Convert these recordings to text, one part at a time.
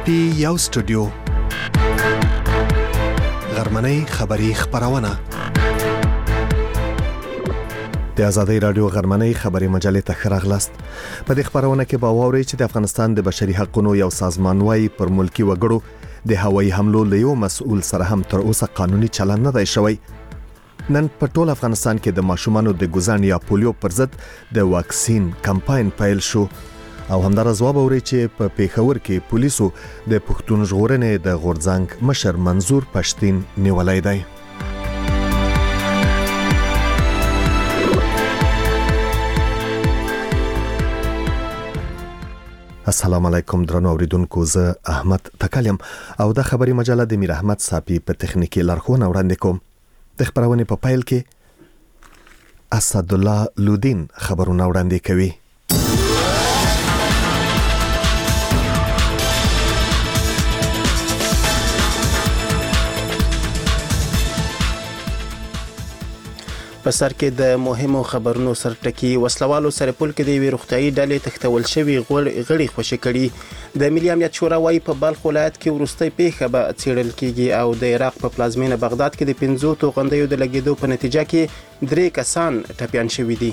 پی یو سټوډیو غرمنۍ خبری خبرونه د آزادۍ رادیو غرمنۍ خبری مجلې ته خراغلاست. په دې خبرونه کې به واوري چې د افغانستان د بشري حقوقو یو سازمان وايي پر ملکی وګړو د هوایي حملو له یو مسؤل سره هم تر اوسه قانوني چلند نه دی شوی. نن په ټول افغانستان کې د ماشومانو د ګوزن یا پولیو پر ضد د واکسین کمپاین پیل شو او همدارس واوري چې په پیښور کې پولیسو د پښتون ژغورنې د غورځنګ مشر منظور پښتين نیولای دی. السلام علیکم درنو اوریدونکو، زه احمد تکلم او د خبري مجله د میر احمد صاحب په تخنیکی لارښوونه وړاندې کوم. د خبرونه په پیل کې اسد الله لودین خبرونه وړاندې کوي. په سر کې د مهمو خبرونو سرټکی وسلوالو سره پول کې د وی روغتيایي ډلې تختول شوی غړي خوشی کړي. د ملي امنیت شورا وايي په بلخ ولایت کې ورستۍ پیښه به څېړل کیږي او د عراق په پلازمینه بغداد کې د 15 توغندیو د لګیدو په نتیجه کې 3 کسان ټپيان شوي دي.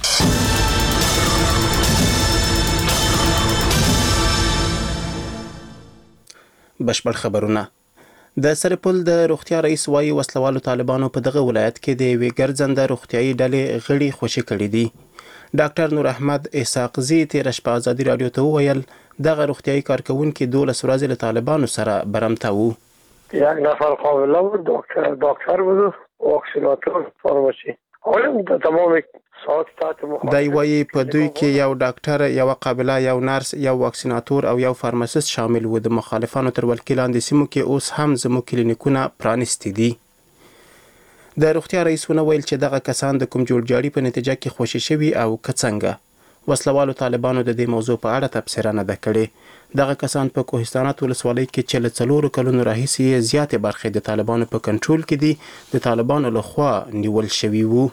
بشپړ خبرونه. د سرپل د روغتیا رئیس وايي وسلوالو طالبانو په دغه ولایت کې د وی ګرځنده روغتيایي ډلې غړي خوشی کړي دي. ډاکټر نور احمد اسحاقزي تیر شپه آزادي رادیو ته ویل دغه روغتيایي کارکونکو 12 ورځې له طالبانو سره برمته وو. یک نفر قابله بود، دکتر بود و واکسیناتور فارماسی. اولم تمام ساعت تحت مخاطب. دای وايي په دوی کې یو ډاکټر، یو قابله، یو نرس، یو واکسیناتور او یو فارماسیست شامل وو. د مخالفانو تر ولکې لاندې سیمو کې اوس هم زموږ کلینیکونه پرانیستي دي. د روغتیا رئیسونه ویل چې دغه کسان د کوم جوړجاړي په نتیجه کې خوشی شوي او کڅنګه. وسلوالو طالبانو د دې موضوع په اړه تبصره نه ده کړې. دغه کسان په کوهستانات ولسوالۍ کې چې له 4 کلونو راهیسې زیاتې برخې د طالبانو په کنټرول کې دي، د طالبانو لخوا نیول شوي وو.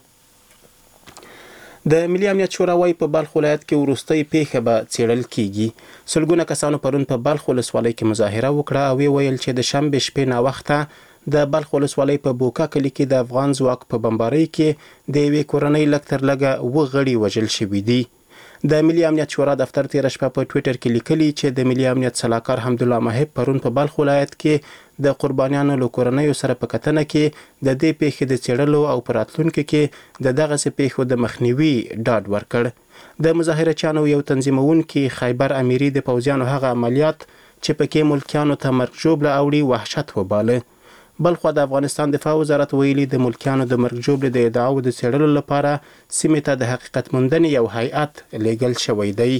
د ملي امنیت شورا وايي په بلخ ولایت کې ورستۍ پیښه به څېړل کیږي. سلګونه کسانو پرون په بلخ ولسوالۍ کې مظاهره وکړه او ویل چې د شنبه شپې نا وخته د بلخ ولسوالۍ په بوکا کلی کې د افغان ځواک په بمبارۍ کې د یوې کورنۍ لکتر لګه وغړي وژل شوي دي. د ملي امنیت شورا دفتر تیر شپه په ټوئیټر کې لیکلي چې د ملي امنیت صلاحکار حمدالله محب پرون په بلخ ولایت کې د قربانیانو له کورنیو سره په کتنه کې د دې پیښې د څېړلو او پراتلونکو کې د دغه پیښو د مخنیوي ډاډ ورکړ. د مظاهرچیانو یو تنظیمونکي خیبر امیری د پوځیانو هغه عملیات چې پکې ملکیانو ته مرګ ژوبله اوړي وحشت وباله. بلخو د افغانستان دفاع وزارت ویلي د ملکیانو د مرګ ژوبله د ادعاو د څېړلو لپاره سیمې ته د حقیقت موندنې یو هیئت لیږل شوی دی.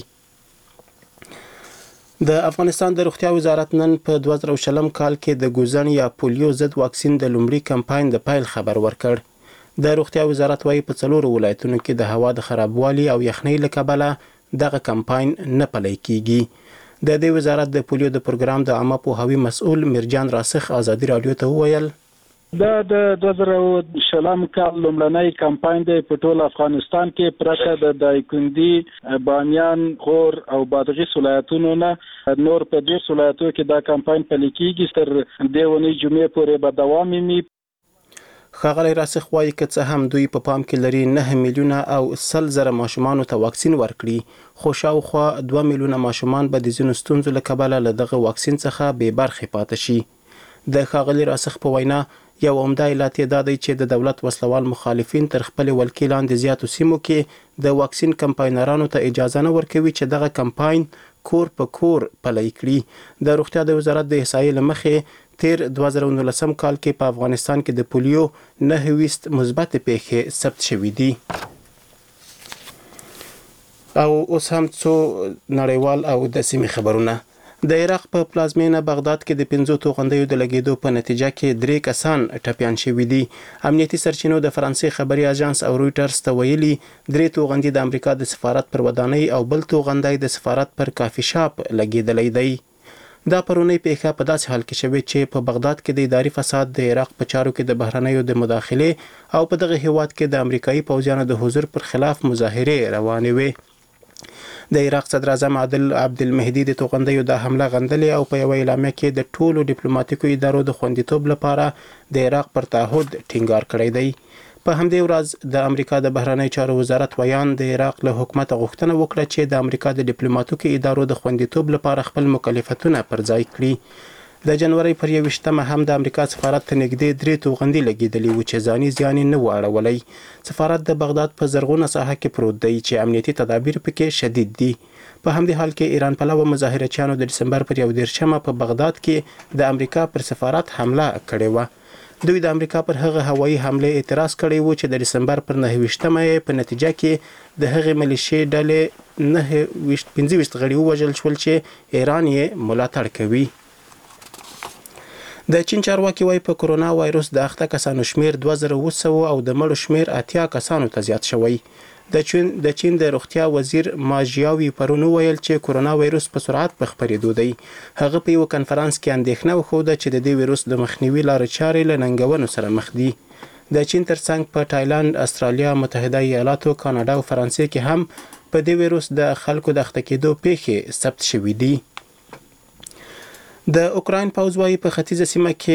د افغانستان د روغتیا وزارت نن په 2020 کال کې د ګوزن یا پولیو ضد واکسین د لومړي کمپاین د پیل خبر ورکړ. د روغتیا وزارت وايي په 4 ولایتونو کې د هوا د خرابوالي او یخنۍ له کبله دغه کمپاین نه پلی کیږي. د دې وزارت د پولیو د پروګرام د عامه پوهاوي مسؤل مرجان راسخ آزادي رادیو ته وویل دا د 2020 کال لومړنی کمپاین دی په ټول افغانستان کې پرته د دایکندي، بامیان، غور او بادغیس ولایتونو نه نور په 10 ولایتونو کې دا کمپاین پلی کیږي. تر دې ونې جمعې پورې به دوام ومي. ښاغلی راسخ وایي که څه هم دوی په پام کې لري 9 میلیونه او 100,000 ماشومانو ته واکسین ورکړي، خو شاوخوا 2 میلیونه ماشومان به د ځینو ستونزو له کبله له دغه واکسین څخه بې برخې پاتې شي. د ښاغلي راسخ په وینا یو عمده علت یې دا دی چې د دولت وسلوال مخالفین تر خپل ولکې لاندې زیاتو سیمو کې د واکسین کمپاینرانو ته اجازه نه ورکوي چې دغه کمپاین کور په کور پلی کړي. د روغتیا د وزارت د احصایې له مخې تیر 2019 کال کې په افغانستان کې د پولیو 9 مثبت پیښې ثبت شوې دي. او اوس هم څو نړیوال او د سیمې خبرونه. د عراق په پلازمینه بغداد کې د 15 توغندیو د لګیدو په نتیجه کې 3 کسان ټپيان شوي دي. امنیتي سرچینو د فرانسې خبري اژانس او رويټرز ته ویلي 3 توغندي د امریکا د سفارت پر ودانۍ او بل توغندی د سفارت پر کافي شاپ لګیدلی دی. دا پرونی پیښه په داسې حال کې شوې چې په بغداد کې د اداري فساد، د عراق په چارو کې د بهرنیو د مداخله او په دغه هیواد کې د امریکایي پوځیانو د حضور پر خلاف مظاهره روانې وې. د عراق صدر اعظم عادل عبدالمهدي د توغندیو د حمله غندلې او په یو اعلامیه کې د ټولو ډیپلوماټیکو ادارو د خوندیتوب لپاره د عراق پر تعهد ټینګار کړی دی. په همدې ورځ د امریکا د بهرنی چارو وزارت ویان د عراق له حکومت غوښتنه وکړه چې د امریکا د ډیپلوماټیکو ادارو د خوندیتوب لپاره خپل مکلفیتونه پر ځای کړي. د جنوري پر 21مه هم د امریکا سفارت ته نږدې 3 توغندي لګېدلې و چې ځاني زیان نه و اړولی. سفارت د بغداد په زرغونه ساحه کې پروت دی چې امنیتي تدابیر پکې شدید دي. په همدې حال کې ایران پلوه مظاهرچیانو د دسمبر پر 21مه په بغداد کې د امریکا پر سفارت حمله کړې و. دوی د امریکا پر هغه هوایي حمله اعتراض کړی و چې د دسمبر پر 29مه په نتیجه کې د هغې ملیشې ډلې 25 غړي ووژل شول چې ایران یې ملاتړ کوي. د چین چارواکي وايي په کرونا وایروس د اخته کسانو شمیر 2700 او د مړو شمیر 80 کسانو ته زیات شوی. د چین د روغتیا وزیر ما جیاوي پرون ویل چې کرونا وایروس په سرعت په خپرېدو دی. هغه په یو کنفرانس کې اندېښنه وښوده چې د دې وایروس د مخنیوي لارې چارې له ننګونو سره مخ دي. د چین ترڅنګ په تایلند، استرالیا، متحده ایالاتو، کاناډا او فرانسې کې هم په دې وایروس د خلکو د اخته کېدو پیښې ثبت شوې دي. د اوکراین پوځ وايي په ختیځه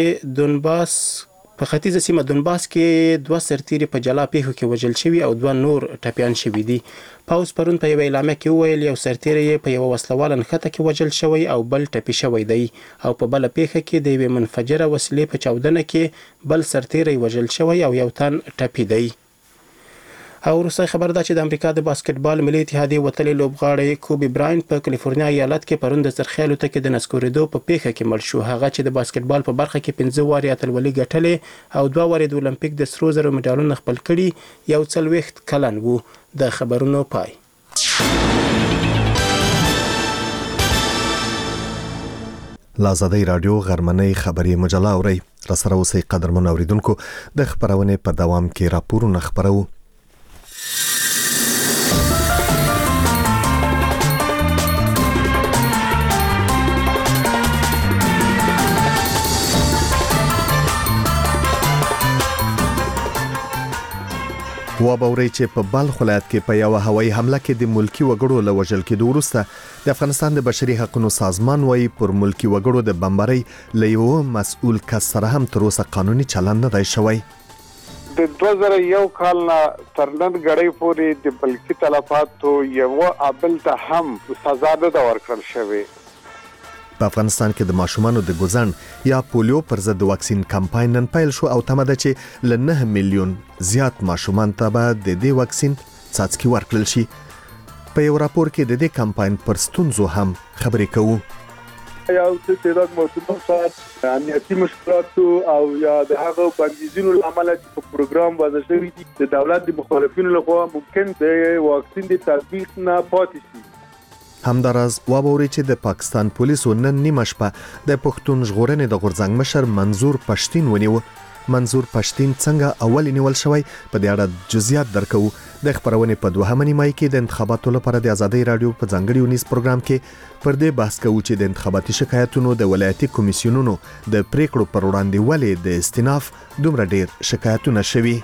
سیمه دونباس کې 2 سرتیري په جلا پیښو کې وژل شوي او 2 نور ټپیان شوي دي. پوځ پرون په یو اعلامیه کې وویل یو سرتیری په یو وسلواله نښته کې وژل شوی او بل ټپي شوی دی او په بل پیښه کې د یوې منفجره وسلې په چاودنه کې بل سرتیری وژل شوی او یو تن ټپي دی. او وروستی خبر دا چې د امریکا د باسکټبال ملي اتحادیې وتلي لوبغاړی کوبي براینټ په کالیفورنیا ایالت کې پرون د څرخي الوتکې د نسکورېدو په پیښه کې مړ شو. هغه چې د باسکټبال په برخه کې 15 وارې اتلولي ګټلې او 2 وارې د اولمپیک د سرو زرو مډالونه خپل کړي یو 40 کلن وو. د خبرونو پای. لازادی رادیو غرمنۍ خبري مجله اوري. راسره اوسئ قدرمن اوریدونکو. د خبرونې په دوام کې راپورونه خبرو. وابوري چې په بلخ ولایت کې په یو هوایي حمله کې د ملکی وګړو له وژل کېدو وروسته د افغانستان د بشري حقوقو سازمان وايي پر ملکی وګړو د بمبارۍ له یو مسؤل کس سره هم تر اوسه قانوني چلند نه دی شوی. د 2001 کال نه تر نن غړې پورې د بلکی تلفاتو یو ابل ته هم سزا نه ورکړل شوې. په افغانستان کې د ماشومانو د ګوزن یا پولیو پر ضد واکسین کمپاین نن پیل شو او تمه ده چې ل 9 میلیون زیات ماشومان ته به د دې واکسین څاڅکي ورکړل شي. په یو راپور کې د دې کمپاین پر ستونزو هم خبرې کوو. یو څه چې د ماشومان سره امنیتي مشکلات او یا د هغه بندیزونو لامل چې په پروګرام وضع شوی دي د دولت د مخالفینو لخوا ممکن د واکسین د تطبیق نه پاتې شي. همداراز وابوري چې د پاکستان پولیسو نن نیمه شپه د پښتون ژغورنې د غورځنګ مشر منظور پښتین ونیو. منظور پښتین څنګه اول نیول شوی په دې اړه جزئیات درکو. د خبرونې په 2مه نیمه کې د انتخاباتو لپاره د آزادۍ رادیو په ځانګړي ونیس پروګرام کې پر دې بحث کوو چې د انتخاباتي شکایتونو د ولایتي کمیسیونونو د پریکړو پر وړاندې ولې د استیناف دومره ډیر شکایتونه شوي.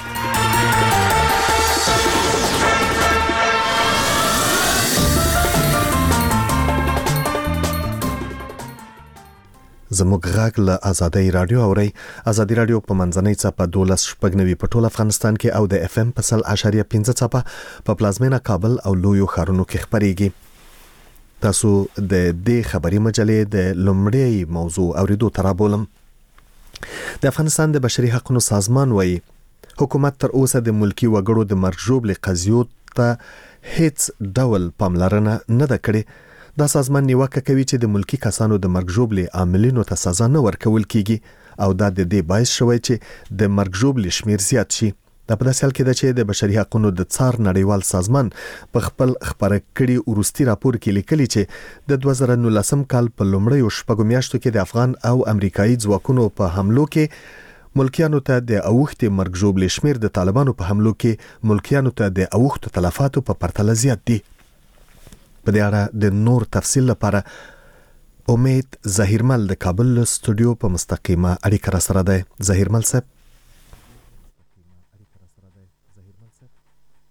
زموږ غږ له آزادۍ رادیو اوري. آزادۍ رادیو په منځنۍ چپه 12.9 په ټول افغانستان کې او د اف ام په 0.5 چپه په پلازمینه کابل او لویو ښارونو کې خبريږي. تاسو د دې خبري مجلې د لومړی موضوع اوریدو ترابولم. د افغانستان د بشري حقوقو سازمان وايي حکومت تر اوسه د ملکی وګړو د مرګ ژوبلې قضیو ته هیڅ ډول پاملرنه نه ده کړې. دا سازمان نیوکه کوي چې د ملکی کسانو د مرګ ژوبلې عاملینو ته سزا نه ورکول کیږي او دا د دې باعث شوی چې د مرګ ژوبلې شمیر زیات شي. دا په داسې حال کې ده چې د بشري حقوقو د څار نړیوال سازمان په خپل خبره کړي وروستي راپور کې لیکلي چې د 2019 کال په لومړیو شپږو میاشتو کې د افغان او امریکایي ځواکونو په حملو کې ملکیانو ته د اوښتې مرګ ژوبلې شمیر د طالبانو په حملو کې ملکیانو ته د اوښتو تلفاتو په پرتله زیات دي. په دې اړه د نور تفصیل لپاره امید ظهیرمل د کابل استودیو په مستقیمه اړیکه را سره ده. ظهیرمل صاحب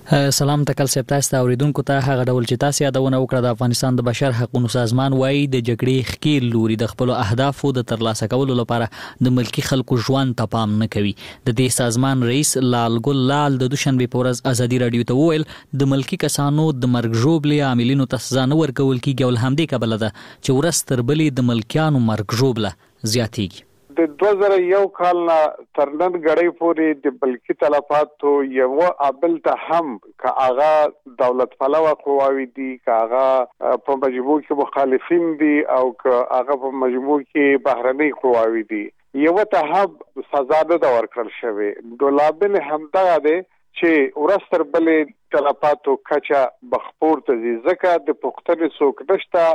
سلام تکل صاحب، تاسو ته اوریدونکو ته هغه ډول چې تاسو یادونه وکړه د افغانستان د بشر حقوقو سازمان وايي د جګړې ښکیل لوري د خپل اهدافو د ترلاسه کولو لپاره د ملکی خلکو ژوند ته پام نه کوي. د دې سازمان رئیس لال ګل لال د دوشنبه په ورځ ازادي رادیو ته وویل د ملکی کسانو د مرګ ژوبلې عاملینو ته سزا نه ورکول کیږي او همدې کبله ده چې ورځ تر بلې د ملکیانو مرګ ژوبله زیاتېږي. د 2001 کال نه تر نن غړې پورې د بلکی تلفاتو یو عامل ته هم که هغه دولت پلوه قواوی دي، که هغه په مجموع کې مخالفین دي او که هغه په مجموع کې بهرنۍ قواوی دي، یو ته هم سزا نه ورکړل شوی. د لامل همدغه دی چې ورځ تر بلې تلفاتو کچه بخپور ته ځي، ځکه د پوښتنې څوک نشته.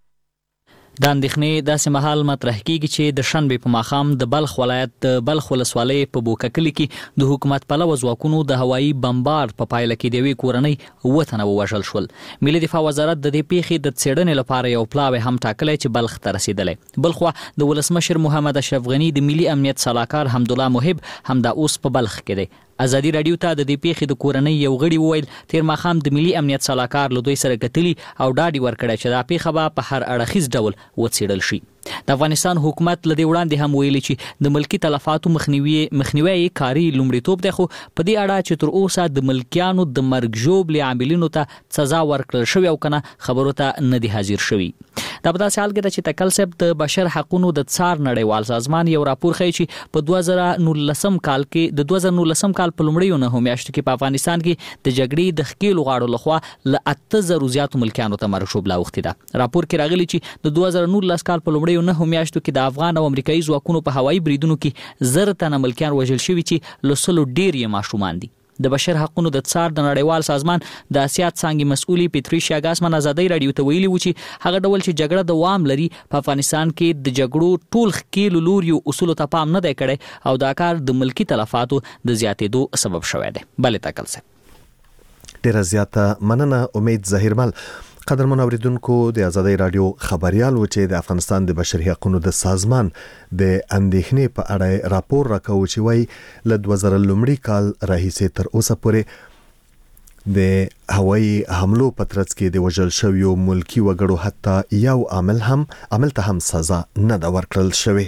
د اندېښنې داسې مهال مطرح کیږي چې د شنبې په ماښام د بلخ ولایت د بلخ ولسوالۍ په بوککلي کې د حکومت پلوه ځواکونو د هوایي بمبار په پایله کې د یوې کورنۍ 7 تنه ووژل شول. ملي دفاع وزارت د دې پیښې د څېړنې لپاره یو پلاوی هم ټاکلی چې بلخ ته رسیدلی. بلخوا د ولسمشر محمد اشرف غني د ملي امنیت سلاکار حمدالله محب هم دا اوس په بلخ کې دی. ازادي رادیو ته د دې پیښې د کورنۍ یو غړي وویل تیر ماښام د ملي امنیت سلاکار له دوی سره کتلي او ډاډ ورکړی چې دا پیښه به په هر اړخیز ډول وڅېړل شي. د افغانستان حکومت له دې وړاندې هم ویلي چې د ملکی تلفاتو مخنیوي کاری لومړیتوب دی، خو په دې اړه چې تر اوسه د ملکیانو د مرګ ژوبلې عاملینو ته سزا ورکړل شوې او کنه خبرو ته نه دی حاضر شوی. دا په داسې حال کې ده چې تکل صاحب د بشر حقوقو د څار نړیوال سازمان یو راپور ښیي چې په 2019 کال کې د 2019 کال په لومړیو 9 میاشتو کې په افغانستان کې د جګړې د ښکیلو غاړو لخوا له 8000 زیاتو ملکیانو ته مرګ ژوبله اوښتې ده. راپور کې راغلي چې د 2019 کال په لومړیو 9 میاشتو کې د افغان او امریکایي ځواکونو په هوایي بریدونو کې 1000 تنه ملکیان وژل شوي چې له 100 ډېر یې ماشومان دي. د بشر حقوقو د څار د نړیوال سازمان د اسیات څانګې مسؤلي پیټریشیا ګاسمن ازادي رادیو ته ویلي و چې هغه ډول چې جګړه دوام لري په افغانستان کې د جګړو ټول ښکیلو لوریو اصولو ته پام نه دی کړی او دا کار د ملکی تلفاتو د زیاتېدو سبب شوی دی. بلې تکل صاحب ډیره زیاته مننه. امید ظاهرمل قدرمن اوریدونکو د ازادي رادیو خبريال و چې د افغانستان د بشري حقوقو د سازمان د اندېښنې په اړه راپور راکوي چې وايي له 2000 کال راهیسې تر اوسه پورې د هوایي حملو په ترڅ کې د وژل شویو ملکی وګړو حتی یو عامل ته هم سزا نه ده ورکړل شوی.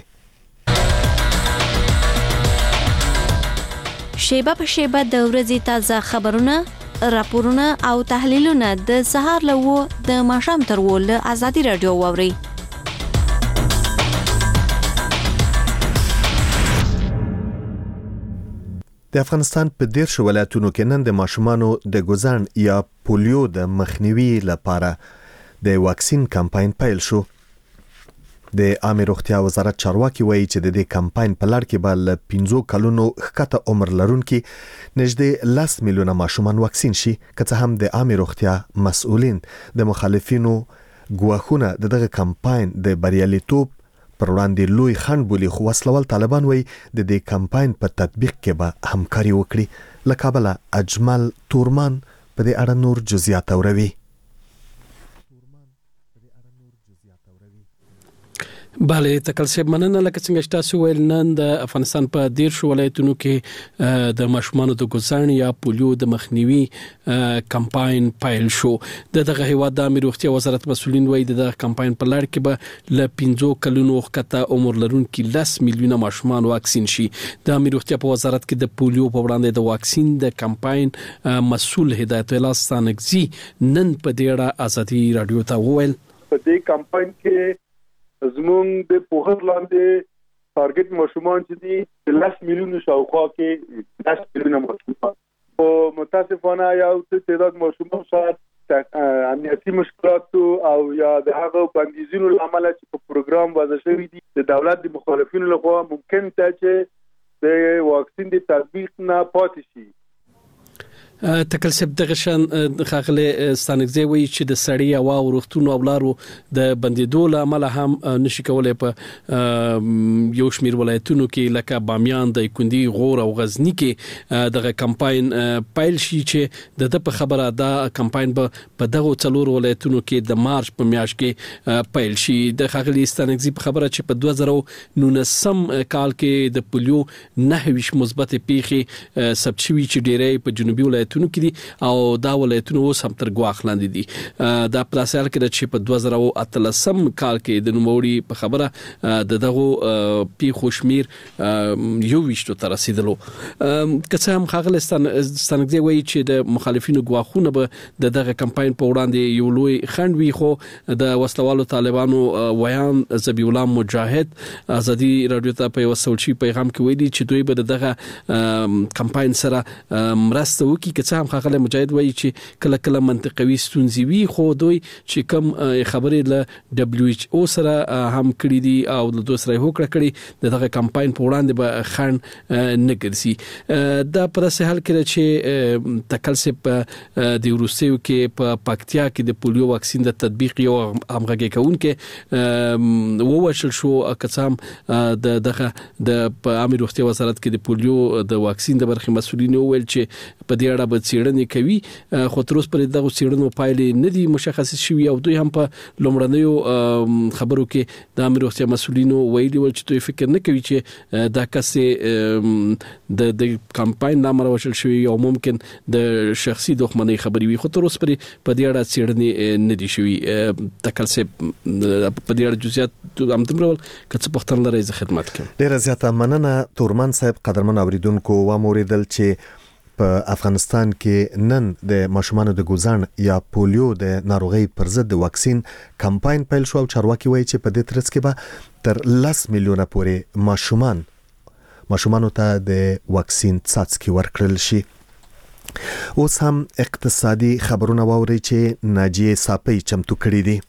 شیبه په شیبه د ورځې تازه خبرونه، راپورونه او تحلیلونه د سهار له 9 د ماښام تر 10 له ازادي رادیو واوري. د افغانستان په 10 ولایتونو کې نن د ماشومانو د ګوزن یا پولیو د مخنیوي لپاره د واکسین کمپاین پیل شو. د عامه روغتیا وزارت چارواکي وایي چې د دې کمپاین په لړ کې به له 15 کلونو ښکته عمر لرونکي نږدې 10 میلیونه ماشومان واکسین شي، که څه هم د عامه روغتیا مسؤلین د مخالفینو ګواښونه دغه کمپاین د بریالیتوب پر وړاندې لوی خنډ بولي، خو وسلوال طالبان وایي د دې کمپاین په تطبیق کې به همکاري وکړي. له کابل اجمل تورمان په دې اړه نور جزئیات اوروي. بله تکل صاحب مننه. لکه څنګه چې تاسو ویل نن د افغانستان په 10 ولایتونو کې د ماشومانو د ګوزن یا پولیو د مخنیوي کمپاین پیل شو. دغه هیواد د امیر روغتیا وزارت مسؤلین وایي دغه کمپاین په لړ کې به له 15 کلونو ښکته عمر لرونکي 10 میلیونه ماشومان واکسین شي. د امیر روغتیا په وزارت کې د پولیو په وړاندې د واکسین د کمپاین مسؤل هدایت الله ستانګزي نن په دې اړه ازادي رادیو ته وویل په دې کمپاین کې زمونږ د پوهر لاندې ټارګټ ماشومان چې دي 10 میلیونه شاوخوا کې 10 میلیونه ماشومان او متاسفانه یو څه تعداد ماشومان شاید امنیتي مشکلات او یا د هغه بندیزونو لامل چې په پروګرام وضع شوی دي د دولت د مخالفینو لخوا ممکن ته چې د واکسین د تطبیق نه پاتې شي. تکل صاحب دغه شان خاغله ستانګزي وایي چې د سړی او ورختونو او لارو د بندیدو لامل هم نشي کولای په یو شمیر ولایتونو کې لکه بامیان، د کندي، غور او غزنی کې دغه کمپاین پیل شي چې د په خبره دا کمپاین په دغه څلور ولایتونو کې د مارچ په میاشت کې پیل شي. د خاغله ستانګزي په خبره چې په 2019 کال کې د پولیو 9 مثبت پیښې ثبت شوي چې ډېرې په جنوبي ولایتونو کې دي او دا ولایتونو اوس هم تر ګواښ لاندې دي. دا پلاسال کې چې په 2013 کال کې د نوموړي په خبره د دغه پیښو شمیر 21 ته رسیدلو. که هم خاغلستان ستنګدي وایي چې د مخالفینو ګواښونه به دغه کمپاین په وړاندې یو لوی خنډ وي، خو د وسلوالو طالبانو ویان ذبیح الله مجاهد ازادي رادیو ته په وسوچي پیغام کې ویلي چې دوی به دغه کمپاین سره مرسته وکړي. که څه هم خاغله مجاهد وایي چې کله کله منطقوي ستونزې وي، خو دوی چې کوم خبرې له دبليو ایچ او سره هم کړې دي او د دوی سره هوکړه کړې دغه کمپاین په وړاندې به خنډ نه ګرځي. دا پر څه حال کې چې تکلسب د روسیو کې په پکتیا کې د پولیو واکسین د تطبیق یو همغږي کوونکې ووشل شو. کڅام دغه د عامه روغتیا وزارت کې د پولیو د واکسین د برخې مسؤلین وویل چې په دې اړه به څېړنې کوي، خو تر اوسه پرې دغه څېړنو پایلې نه دي مشخص شوي او دوی هم په لومړنیو خبرو کې د عامه روغتیا مسؤلین ویلي ول چې دوی فکر نه کوي چې دا کسې د کمپاین نامه وشل شوی او ممکن د شخصي دښمنۍ خبرې وي، خو تر اوسه پرې په دې اړه څېړنې نه دي شوي. تکلسب په دې اړه جزئیات هم تمرول کڅ پختن لري ز خدمت کوم. ډیره زیاته مننه تورمن صاحب. قدرمن اوریدونکو و موریدل چې په افغانستان کې نن د ماشومانو د ګوزن یا پولیو د ناروغي پر ضد واکسین کمپاین پیل شو او چارواکي وایي چې په دې ترڅ کې به تر 10 میلیونه پورې ماشومانو ته د واکسین څاڅکي ورکړل شي. اوس هم اقتصادي خبرونه واوري چې ناجیه صافی چمتو کړی دي.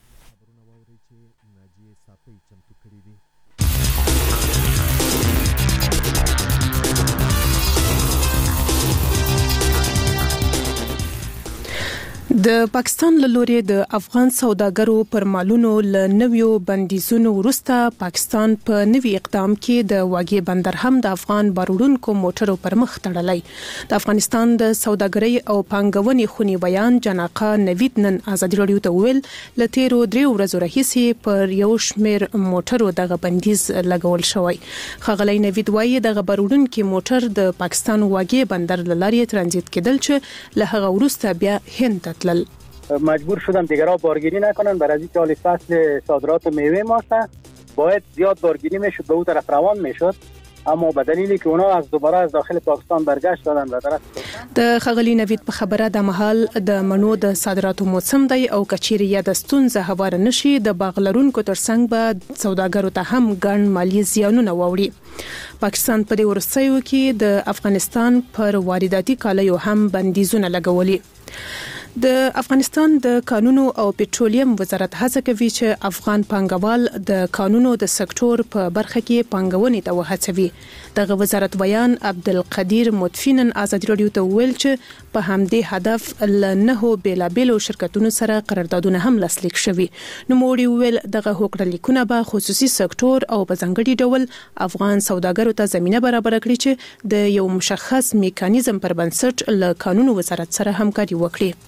د پاکستان له لوري د افغان سوداګرو پر مالونو له نویو بندیزونو وروسته پاکستان په نوي اقدام کې د واګي بندر هم د افغان بارودونکو موټرو پر مخ تړلی. د افغانستان د سوداګرۍ او پانګونې خونی بیان جناقه نوید نن ازادي رادیو ته ویل ل تیرو 3 ورځې راهیسې پر یو شمیر موټرو دغه بندیز لګول شوی. خغلی نوید وایي دغه بارودونکو موټر د پاکستان واګي بندر لارې ترانزیت کېدل چې له هغه وروسته بیا هند ته مجبور شدن دیگرها بارگیری نکنن. برای اینکه حال فصل صادرات میوه ماست باید زیاد بارگیری میشد، به اون طرف روان میشد، اما به دلیلی که اونا از دوباره از داخل پاکستان برگشت دادن و طرف د خغلی نوید په خبره د محل د منو د صادراتو موسم دی او کچيري یا د ستونزه هوار نشي د باغلرونکو ترڅنګ به سوداګرو ته هم ګڼ مالی زیانونه ووري. پاکستان په دې ورسېو کې د افغانستان پر وارداتي کالیو هم بندیزونه لګولي. د افغانستان د قانونو او پټرولیم وزارت هڅه کوي چې افغان پانګوال د قانونو د سکتور په برخه کې پانګونې ته وهڅوي. دغه وزارت بیان عبدالقدیر مدفنن ازادي رادیو ته ویل چې په همدې هدف لنه بیلابیلو شرکتونو سره قراردادونه هم لاسلیک شوي. نو موړي ویل دغه هوکړه لیکونه به خصوصي سکتور او په ځانګړي ډول افغان سوداګرو ته زمينه برابر کړي چې د یو مشخص میکانیزم پر بنسټ له قانونو وزارت سره همکاري وکړي.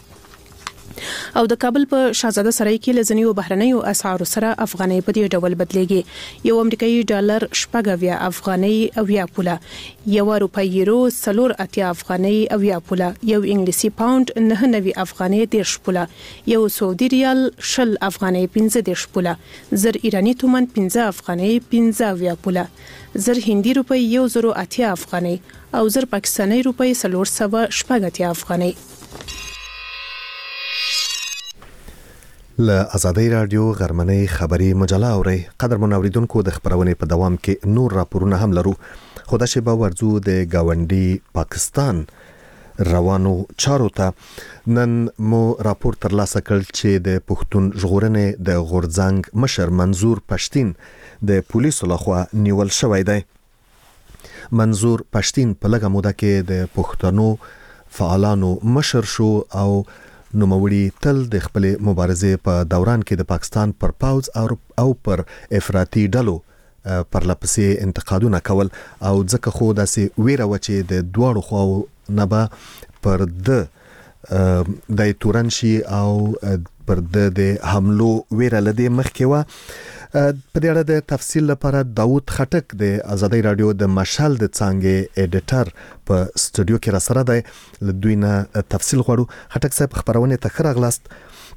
او د کابل په شاهزاده سرای کې لزنیو بهرنیو اسعارو سره افغاني په دې ډول بدلېږي. یو امریکایي ډالر شپږ افغاني او یا پوله، یو روپۍ یورو 4 افغاني او یا پوله، یو انګلیسي پاوند 9 افغاني 10 پوله، یو سعودي ریال 10 افغاني 15 پوله، زر ایرانی تومان 15 افغاني 15 پوله، زر هندي روپۍ 1080 افغاني او زر پاکستاني روپۍ 480 افغاني. له ازادي رادیو غرمنۍ خبری مجله اوري. قدرمن اوریدونکو د خبرونې په دوام کې نور راپورونه هم لرو. خدا شي ورزو د گاونډي پاکستان روانو چارو ته نن مو راپور ترلاسه کړ چې د پښتون ژغورنې د غورځنګ مشر منظور پښتين د پولیسو لخوا نیول شوی دی. منظور پښتين په لږه موده کې د پښتنو فعالانو مشر شو او نوموړي تل د خپل مبارزې په دوران کې د پاکستان پر پاوز او پر افراطي ډلو پر لپسې انتقادونه کول او ځکه خو داسې ویره و چې د دواړو خواو نه به پر د د تورن شي او پر د حملو ویره لدی مخکې و. په دې اړه د تفصیل لپاره داوود خټک د آزادۍ رادیو د مشال د څانګې ایډیټر په استودیو کې را سره دی. له دوی نه تفصیل غواړو. خټک صاحب خبرونه ته ښه راغلاست.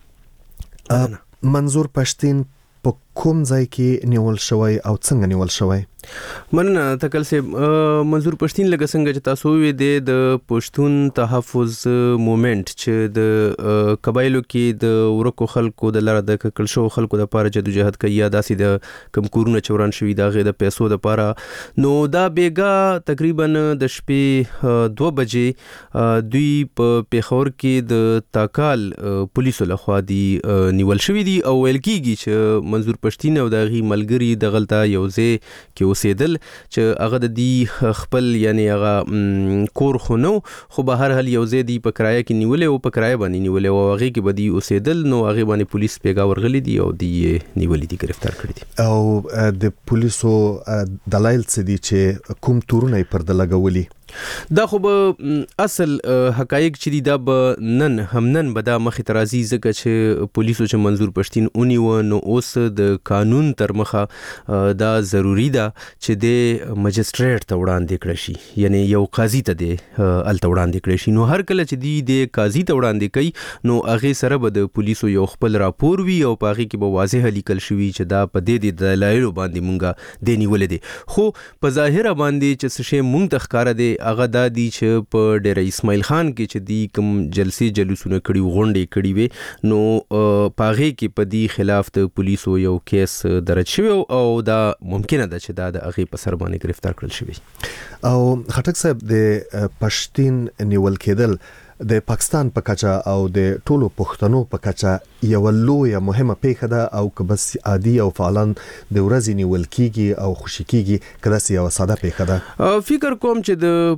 منظور پښتين په کوم ځای کې نیول شوی او څنګه نیول شوی؟ مننه تکل صاحب. منظور پښتين لکه څنګه چې تاسو وې د پښتون تحفظ موومېنټ چې د قبایلو کې د ورکو خلکو د لاره د ککل شو خلکو د لپاره جدوجہد کوي یا داسې د کم کورونه چوران شوی دا غي د پیسو د لپاره. نو دا بیګا تقریبا د شپې 2 بجې دوی په پیښور کې د تاکال پولیسو لخوا دی نیول شوی دي او ویل کیږي چې منظور پښتين او دغه ملګری د غلطه یوځه کې اوسېدل چې هغه د دی خپل یعنی هغه کور خونو خو به هر حال یوځه دی په کرایه کې نیولې او په کرایه باندې نیولې او هغه کې بدی اوسېدل. نو هغه باندې پولیس پیګا ورغلي دي او دی نیولې دي گرفتار کړی دي. او د پولیسو دلایل څه دي چې کوم تورونه پر د لګولي؟ دا خو به اصل حقایق چې دا به نن به دا مخې ترازی ځکه چې پولیسو چې منظور پښتين اونی و نو اوس د قانون تر مخه دا ضروری ده چې د مجستریټ ته وړاندې کړی شي یعنی یو قاضي ته د ال وړاندې کړی شي. نو هر کله چې د قاضي ته وړاندې کوي نو هغه سره به د پولیسو یو خپل راپور وي او په هغه کې به واضح لیکل شوی چې دا په دې دلایل باندې مونږه د نیول دي. خو په ظاهر باندې چې څه شی مونږ ته ښکار دي هغه دا دی چې په ډیر اسماعیل خان کې چې دی کوم جلسې جلوسونه کړي غونډې کړي وي نو پاغه کې په دی خلاف د پولیسو یو کیس درج شوی او دا ممکنه ده چې دا د هغه په سر باندې گرفتار کړل شوی. او خټک صاحب د پښتين نیول کېدل د پاکستان په کچه او د ټولو پښتنو په کچه یو لویه مهمه پیښه ده او که بس عادي او فعلن د ورځې نیول کیږي او خوشی کیږي کله چې یو ساده پیښه ده؟ فکر کوم چې د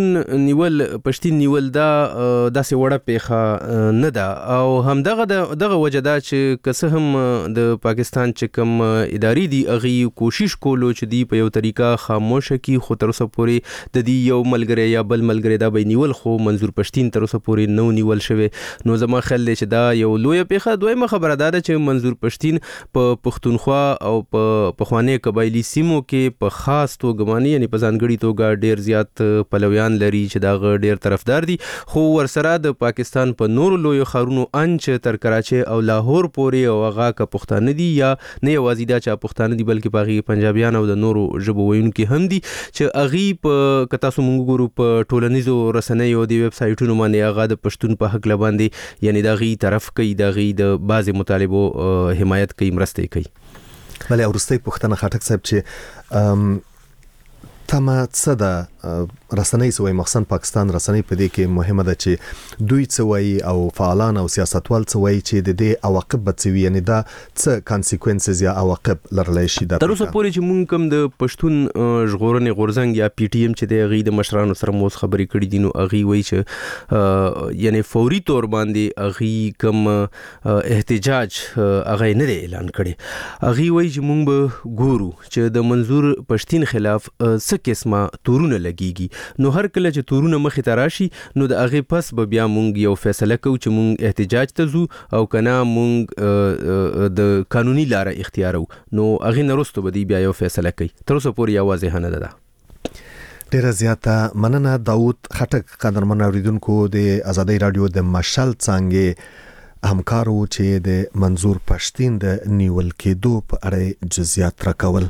پښتون نیول دا داسې وړه پیښه نه ده او هم دغه وجه ده چې که هم د پاکستان چې کوم اداري دي هغه کوشش کولو چې دی په یو طریقه خاموشه کی خو تر اوسه پورې د دې یو ملګری یا بل ملګری دا به نیول خو منظور پښتين تر اوسه پورې نو نیول شوی. نو زما خیال دی چې دا یو لویه پیښه. دویمه خبره ده چې منظور پښتين په پښتونخوا او په پخوانی قبایلی سیمو کې په خاص توګه باندې یعنی په ځانګړي توګه ډیر زیات پلویان لري چې دا ډیر طرفدار دي. خو ورسره د پاکستان په نورو لویو ښارونو انچ تر کراچي او لاهور پورې او هغه که پښتانه دي یا نه یوازې دا چې پښتانه دي بلکې باغي پنجابیان او د نورو ژبو ویونکي هم دي چې اغي په کتاسو مونږ ګورو په ټولنیزو رسنیو دی ویب سایټونو باندې هغه د پښتون په حق لباندې یعنی دا غي طرف کوي دا غي د بعض مطالبو حمایت کوي مرسته کوي. بلې ورستۍ پښتنه خټک صاحب چې تمه څه ده رسنۍ سوی مخصن پاکستان رسنۍ په دې کې مهمه ده چې دوی څه وایي او فعالان او سیاستوال څه وایي چې د دې عواقب به څه وي یعنی دا څه کانسیکوینسز یا عواقب لرلی شي. تر اوسه پورې چې مونږ کوم د پښتون ژغورنې غورځنګ یا پی ټی ایم چې د غي د مشرانو سره موږ خبرې کړې دي نو اغي وایي چې یعنی فوري تور باندې اغي کوم احتجاج اغي نه اعلان کړي. اغي وایي چې مونږ به ګورو چې د منظور پښتين خلاف قسمه تورونه لګيږي نو هر کله چې تورونه مخې ته راشي نو د هغه پس به بیا مونږ یو فیصله کوو چې مونږ احتجاج ته ځو او کنه مونږ د قانوني لار اختیارو نو هغه نرسته به دی بیا یو فیصله کوي. تر اوسه پورې واضح نه ده. ډیره زیاته مننه داوود خټک. قدرمن اوریدونکو د آزادۍ رادیو د مشال څنګه همکارو چې د منظور پښتين د نیول کېدو په اړه جزئیات راکول.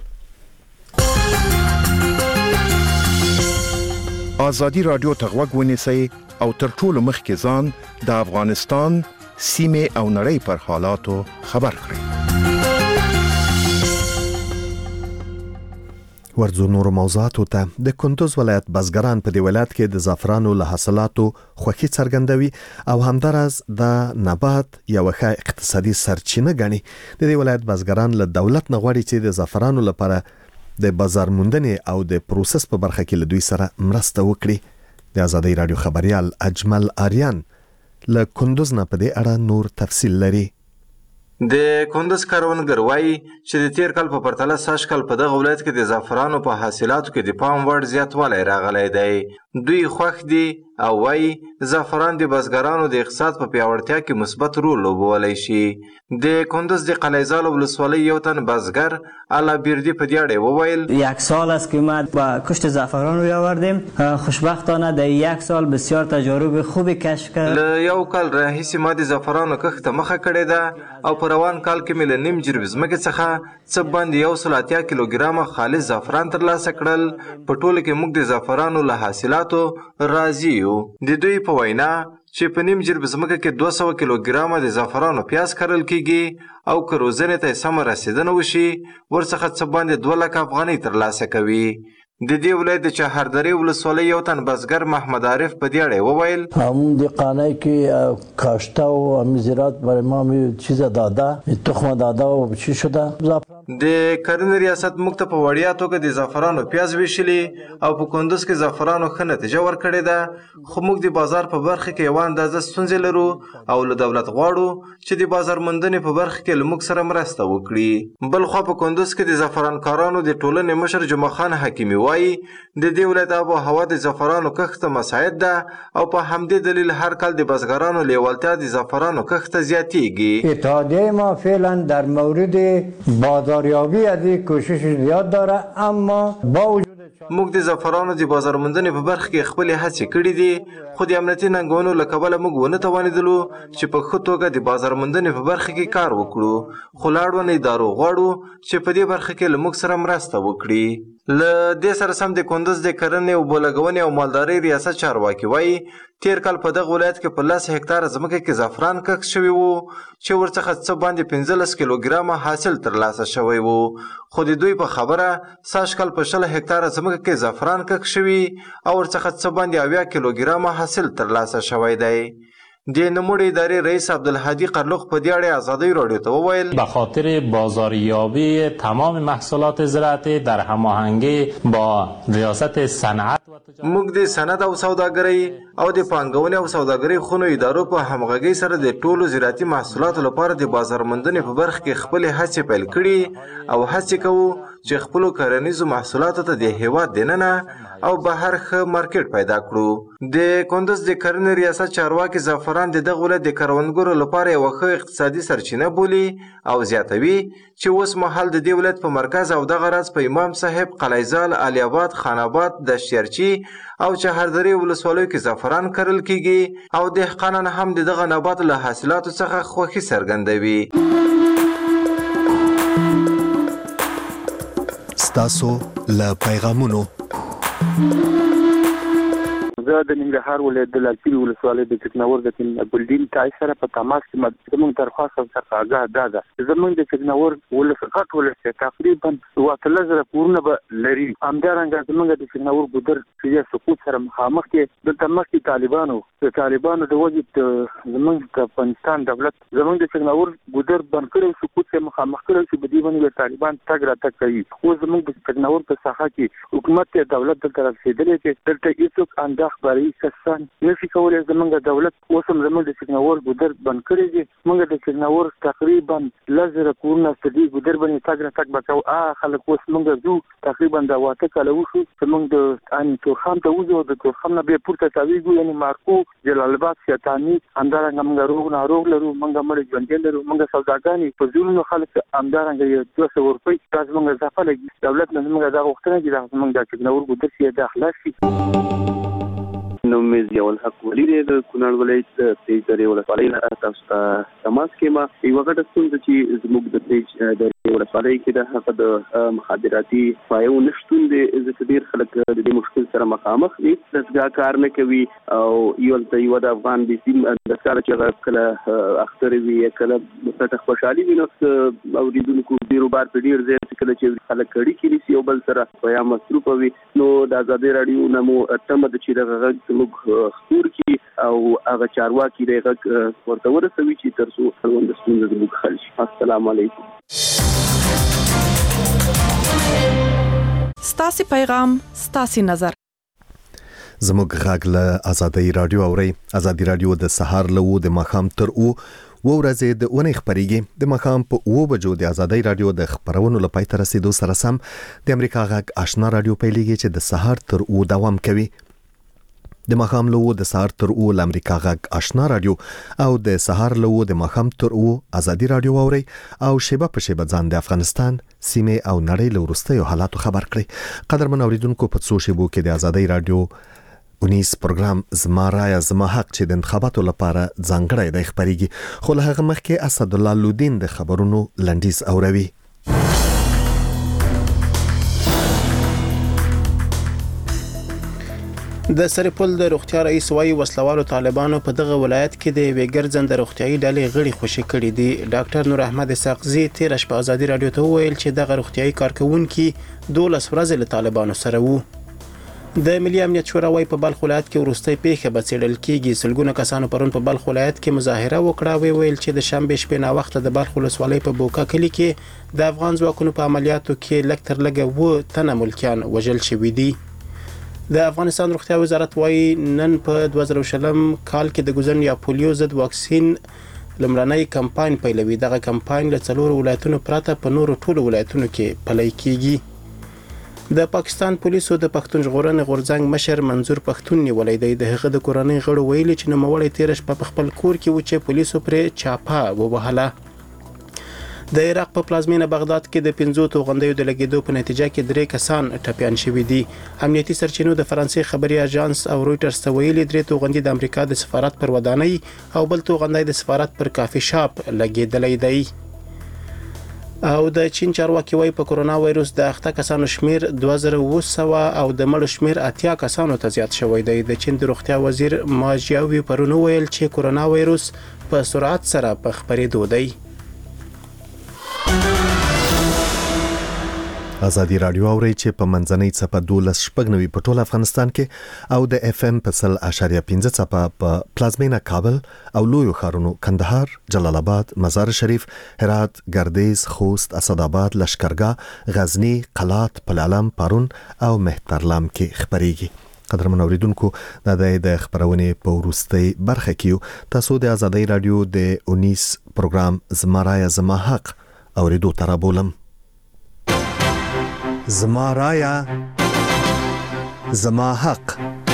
آزادی رادیو تغوږ ونیسئ او تر ټولو مخکې ځان د افغانستان سیمه او نړۍ پر حالاتو خبر کړئ. ورځو نور موضوعاتو ته. د کندوز ولایت بزګران په دې ولایت کې د زعفرانو له حاصلاتو خوښي څرګندوي او همدارس د نبات یو ښه اقتصادي سرچینه ګڼي. د دې ولایت بزګران له دولت نه غواړي چې د زعفرانو لپاره د بازار موندنې او د پروسس په برخه کې له دوی سره مرسته وکړي. د آزادۍ رادیو خبريال اجمل آریان له کندوز نه په دې اړه نور تفصیل لري. د کندوز کروندګر وایي چې د تیر کال په پرتله سږ کال په دغه ولایت کې د زعفرانو په حاصلاتو کې د پام وړ زیاتوالی راغلی دی. دوی خوښ دي او وايي زعفران د بزګرانو د اقتصاد په پیاوړتیا کې مثبت رول لوبولی شي. د کندز د قلیزال ولسوالۍ یو تن بزګر الا بیردی په دې اړه وویل: یک سال است که ما با کشت زعفران روی آوردیم. خوشبختانه در یک سال بسیار تجارب خوبی کشف کرد. له یو کال راهیسې ما د زعفرانو کښت ته مخه کړې ده او په روان کال کې مې له نیم جرب ځمکې څخه څه باندې 180 کیلوګرامه خالص زعفران ترلاسه کړل. په ټوله کې موږ د زعفرانو له حاصلاتو راضي یو. د دوی په وینا چې په نیم جرب ځمکه کې 200 کیلوګرامه د زعفرانو پیاز کرل کیږي او که روزنې ته سم رسیدنه وشي ورڅخه څه باندې 2 لک افغانۍ ترلاسه کوي. د دې ولایت د چهاردری ولسوالۍ یو تن بزګر محمد عارف په دې اړه وویل: همون دقانه که کاشته و همین زراعت برای ما چیز داده تخم داده و چی شده. د کرنې ریاست موږ ته په وړیا توګه د زعفرانو پیاز ویشلي او په کندز کې زعفرانو ښه نتیجه ورکړې ده، خو موږ د بازار په برخه کې یوه اندازه ستونزې لرو او له دولت غواړو چې د بازار موندنې په برخه کې له موږ سره مرسته وکړي. بلخوا په کندز کې د زعفرانکارانو د ټولنې مشر جمعه خان حکیمي وایي د دې ولایت آب و هوا د زعفرانو کښت مساعد ده او په همدې دلیل هر کال د بزګرانو لیوالتیا د زعفرانو کښت زیاتیږي. اتحادیه ما فعلا در مورد بازاریابی از کوشش زیاد داره، اما با موږ د زعفرانو د بازار موندنې په برخه کې خپلې هڅې کړې دي، خو د امنیتي ننګونو له کبله موږ ونه توانېدلو چې په ښه توګه د بازار موندنې په برخه کې کار وکړو، خو له اړونده ادارو غواړو چې په دې برخه کې له موږ سره مرسته وکړي. له دې سره سم د کندز د کرنې اوبه لګونې او مالدارۍ ریاست چارواکي وایي تیر کال په دغه ولایت کې په 10 هکتاره ځمکه کې زعفران کښت شوي وو چې ورڅخه څه باندې 15 کیلوګرامه حاصل ترلاسه شوی وو، خو د دوی په خبره سږ کال په 60 هکتاره ځمکه کې زعفران کښت شوي او ورڅخه څه باندې 80 کیلوګرامه حاصل ترلاسه شوی دی. د نموړې ادارې رئیس عبدالهادي قرلوق په دې اړه ازادۍ راډیو ته وویل: به خاطر بازاریابی تمام محصولات زراعتی در هماهنگی با ریاست صنعت موږ د صنعت او سوداګرۍ او د پانګونې او سوداګرۍ خونو ادارو په همغږۍ سره د ټولو زراعتي محصولاتو لپاره د بازار موندنې په برخه کې خپلې هڅې پیل کړي او هڅې کوو چې خپلو کرنیزو محصولاتو ته د هیواد دننه او بهر ښه مارکیټ پیدا کړو. د کندز د کرنې ریاست چارواکي زعفران د دغه ولایت د کروندګرو لپاره یوه ښه اقتصادي سرچینه بولي او زیاتوي چې اوس مهال د دې ولایت په مرکز او دغه راز په امام صاحب، قلیزال، علي آباد، خان آباد، دشتیارچي او چهاردری ولسوالیو کې زعفران کرل کیږي او دهقانان هم د دغه نبات له حاصلاتو څخه خوښي څرګندوي. ستاسو له پیغامونو زه د ننګرهار ولایت د لالپورې ولسوالۍ د چکناور د ګلدین تای سره په تماس کې زموږ درخواست او تقاضا دا ده چې زموږ د چکناور ولسغټ ولسه تقریبا 3000 کورونه به لري. همدارنګه زموږ د چکناور ګودر چې سقوط سره مخامخ کې د تماس طالبانو د وجه زموږ د افغانستان دولت زموږ د چکناور ګودر بند کړو، سقوط سره مخامخ کړو چې بدی باندې طالبان تګ را تک کوي. خو زموږ د چکناور په ساحه کې حکومت ته دولت د طرف رسیدلې چې دلته هیڅوک انداز خبري کسان نشي کولای زمونږ دولت اوسم زمونږ د چکناور ګودر بند کړی دی. موږ د چکناور تقریبا 1000 کورونه ستدي ګودر باندې تاګ نه تاګ بچاو خلک اوس موږ جو تقریبا دا واته کله وشو چې موږ د ان تورخم ته وځو د تورخم نه به پورته تاویږو یعنی مارکو جلال آباد شیطانی اندارنګ موږ روغ ناروغ لرو، موږ مړ ژوند لرو، موږ سوداګانی په ځینو خلک اندارنګ 200 روپۍ تاسو موږ ځفه لګي دولت نه موږ دا غوښتنه کوي چې موږ د چکناور ګودر شي د اخلاصي نو مې ضیاء الحق ولی د کونړ ولایت د تیج درې ولسوالۍ نه تاسو ته تماس کې ما یو غټه ستونزه چې زموږ د تیج درې ولسوالۍ کې د هغه د مخابراتي پایو نشټون د ډېر خلک د دې مشکل سره مخامخ دي، دستګاه کار نه کوي او یو د افغان د سیم د کار چې کله اختر وی کله مستقه خوشحالي وي نو اوریدونکو ډیرو بار په ډیر ځای کله چې خلک کړي کړي یو بل سره یا مصروف وي نو د آزادۍ رادیو نمو اتمه د چې دغه موږ خبر کی او هغه چارواکي دغه ورته ورسوي چې ترڅو خلوند ستونزې زموږ حل شي. السلام علیکم. ستاسو پیغام ستاسو نظر زموږ غږ له آزادۍ رادیو اوري. آزادۍ رادیو د سهار له د ماښام تر ورځې د اونۍ خبريږي د ماښام په 9 بجو د آزادۍ رادیو د خبرونو لپاره تر رسیدو سره سم د امریکا غږ آشنا رادیو پیلېږي چې د سهار تر 9 دوام کوي. د ماخام لو د سهار تر او امریکا غږ آشنا رادیو او د سهار لو د ماخام تر او ازادي رادیو اوري او شیبه په شیبه ځان د افغانستان سیمه او نړۍ له وروستیو حالاتو خبر کړي. قدرمن اوریدونکو په څو شیبو کې د ازادي رادیو ونیس پروګرام زما رایه زما حق چې د انتخاباتو لپاره ځانګړی دی خبريږي، خو له هغه مخکې اسد الله لودین د خبرونو لنډیز اوروي. د سرپل د روغتیا رئیس وايي وسلوالو طالبانو په دغه ولایت کې د یوې ګرځنده روغتیايي ډلې غړي خوشي کړي دي. ډاکټر نور احمد ساقزي تیر شپه ازادي رادیو ته وویل چې دغه روغتیايي کارکونکي 12 ورځې له طالبانو سره وو. د ملي امنیت شورا وايي په بلخ ولایت کې وروستۍ پیښه به څېړل کیږي. سلګونه کسانو پرون په بلخ ولایت کې مظاهره وکړه، ویل چې د شنبه شپې نا وخت د بلخ ولسوالۍ په بوکا کلی کې د افغان ځواکونو په عملیاتو کې لږ تر لږه 7 تنه ملکیان وژل شوي دي. د افغانستان روغتیا وزارت وايي نن په 2020 کال کې د ګوزن یا پولیو ضد واکسین لمړنۍ کمپاین پیلوي. دغه کمپاین له 4 ولایتونو پرته په نورو ټولو ولایتونو کې پلی کیږي. د پاکستان پولیسو د پښتون ژغورنې غورځنګ مشر منظور پښتون نیولې دی. د هغه د کورنۍ غړو ویلي چې نوموړی تیر شپه په خپل کور کې و چې پولیسو پرې چاپه ووهله. د عراق په پلازمینه بغداد کې د 15 توغندیو د لګیدو په نتیجه کې 3 کسان ټپيان شوي دي. امنیتي سرچینو د فرانسې خبري اژانس او رويټرز ته ویلي 3 توغندي د امریکا د سفارت پر ودانۍ او بل توغندی د سفارت پر کافي شاپ لګیدلې دی. او د چین چارواکي وايي په کورونا وایروس د اخته کسانو شمیر 2700 او د مړو شمیر 80 کسانو ته زیات شوی دی. د چین د روغتیا وزیر ما جیاوي پرون ویل چې کورونا وایروس په سرعت سره په خپرېدو دی. ازادي رادیو اوري چې په منځنۍ څپه 12 په ټول افغانستان کې او د اف ام په 0.5 څپه په پلازمینه کابل او لویو ښارونو کندهار، جلال آباد، مزار شریف، هرات، ګردیز، خوست، اسداباد، لشکرګاه، غزنی، قلات، پلعلم، پارون او مهترلام کې خبريږي. قدرمن اوریدونکو د خبرونې په وروستۍ برخه کې تاسو د ازادي رادیو د 19 پروګرام زما رایه زما حق اوریدو تر بولم. زما رایه زما حق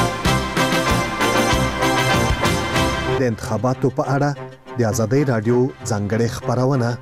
د انتخاباتو په اړه د ازادي رادیو ځانګړې خبرونه.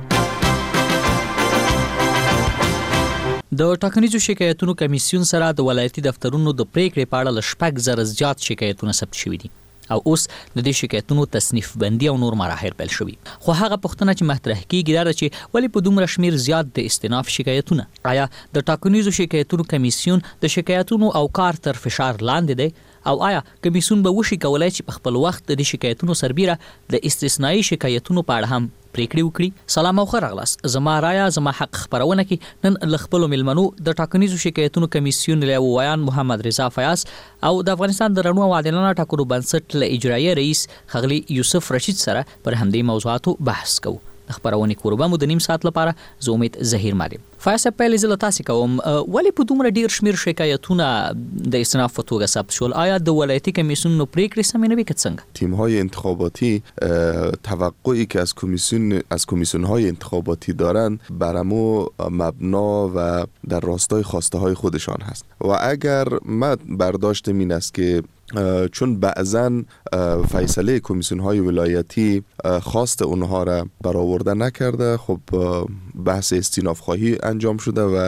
د ټاکنیزو شکایتونو کمیسیون سره د ولایتي دفترونو د پریکړې په اړه لشپږ زره زیات شکایتونه ثبت شوي دي او اوس د دې شکایتونو تصنیف بندي او نور مراحل پیل شوي. خو هغه پوښتنه چې مطرح کیږي دا چې ولې په دومره شمیر زیات د استئناف شکایتونه؟ آیا د ټاکنیزو شکایتونو کمیسیون د شکایتونو او کار تر فشار لاندې دی؟ او آیا کمیسیون به وشي کولای چې په خپل وخت د شکایتونو سربیره د استثنایی شکایتونو په اړه هم پریکړې وکړي؟ سلام او خیر اغلاس. زما رایه زما حق خبرونه کې نن لخپل ملمنو د ټاکنیزو شکایتونو کمیسیون له ویان محمد رضا فیاض او د افغانستان د رڼو او عادلانه ټاکنو بنسټ له اجرایي رئیس خغلی یوسف رشید سره پر همدې موضوعاتو بحث کوو. خبرونه کوربه مو د نیم ساعت لپاره زه امید زهیر مریم. فیاض پیل زله تاسو کوم ولی په دومره ډیر شمیر شکایتونه د استئناف په توګه ثبت شول؟ آیا د ولایتي کمیسیونونو پریکړې سمې نه وي که څنګه؟ تیم‌های انتخاباتی توقعی که از کمیسیون‌های انتخاباتی دارند برامو مبنا و در راستای خواسته های خودشان هست و اگر من برداشتم این است که چون بعضن فیصله کمیسیون‌های ولایتی خواست اونها را برآورده نکرده، خب بحث استیناف خواهی انجام شده و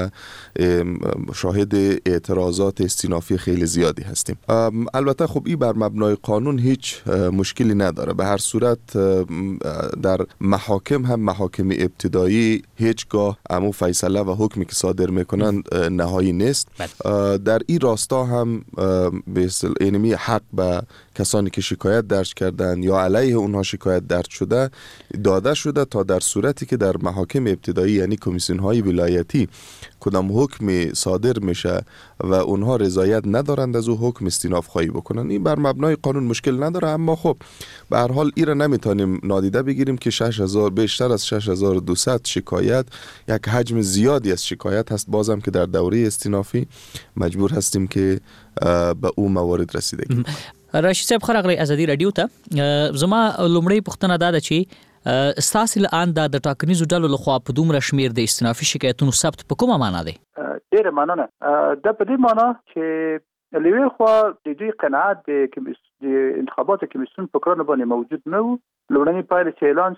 شاهد اعتراضات استینافی خیلی زیادی هستیم. البته خب این بر مبنای قانون هیچ مشکلی نداره. به هر صورت در محاکم هم محاکم ابتدایی هیچگاه امو فیصله و حکمی که صادر میکنن نهایی نیست. در این راستا هم به اصطلاح حق به کسانی که شکایت درج کردن یا علیه اونها شکایت درج شده داده شده تا در صورتی که در محاکم ابتدایی یعنی کمیسیون‌های ولایتی کدام حکمی صادر میشه و اونها رضایت ندارند از او حکم استیناف خواهی بکنن. این بر مبنای قانون مشکل نداره، اما خب به هر حال این را نمیتونیم نادیده بگیریم که 6000 بیشتر از 6200 شکایت یک حجم زیادی از شکایت هست. بازم که در دوره استینافی مجبور هستیم که به اون موارد رسیدگی. راشد صاحب خراغلی ازادي رادیو ته زما لومړی پوښتنه دا ده چې ستاسو لاند د ټاکنیزو ډلو لخوا په دومره شمیر د استئنافي شکایتونو ثبت په کومه معنا دی؟ ډیره مننه. د په دې معنا چې لوی خو د دوی قناعت د انتخاباتو کمیسیون په کړنو باندې موجود نه وو. لومړنۍ پایلې چې اعلان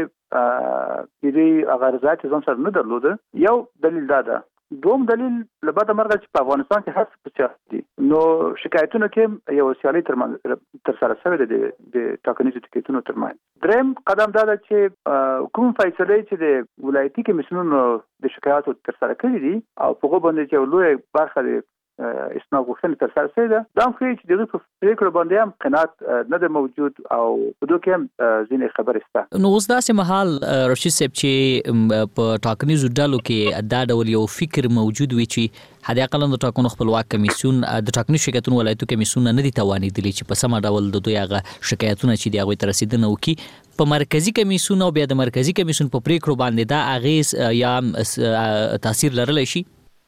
شولې د هغه رضایت ځان سره نه درلوده. یو دلیل دا ده. دوم دلیل لبعد مرغه چې په افغانستان کې هر څه سیاسي دي، نو شکایتونه کې یو سیالي تر سره شوې ده د ټاکنیزو ټکټونو ترمنځ. دریم قدم دا ده چې کوم فیصله چې د ولایتي کمیسیونونو د شکایاتو تر سره کړې دي او په هغه باندې چې لوی برخه د اسناد غوښتنې تر سره شوې ده، دا هم ښیي چې دغه په پریکړو باندې هم قناعت نه ده موجود او په دوی کې هم ځینې خبرې شته. نو اوس داسې مهال رشید صاحب چې په ټاکنیزو ډلو کې دا ډول یو فکر موجود وي چې حد اقل د ټاکنو خپلواک کمیسیون د ټاکنیزو شکایتونو ولایتو کمیسیون نه دي توانېدلي چې په سمه ډول د دوی هغه شکایتونه چې د هغوی ته رسېدنه وکړي په مرکزي کمیسیون او بیا د مرکزي کمیسیون په پریکړو باندې دا اغیز یا تاثیر لرلی شي؟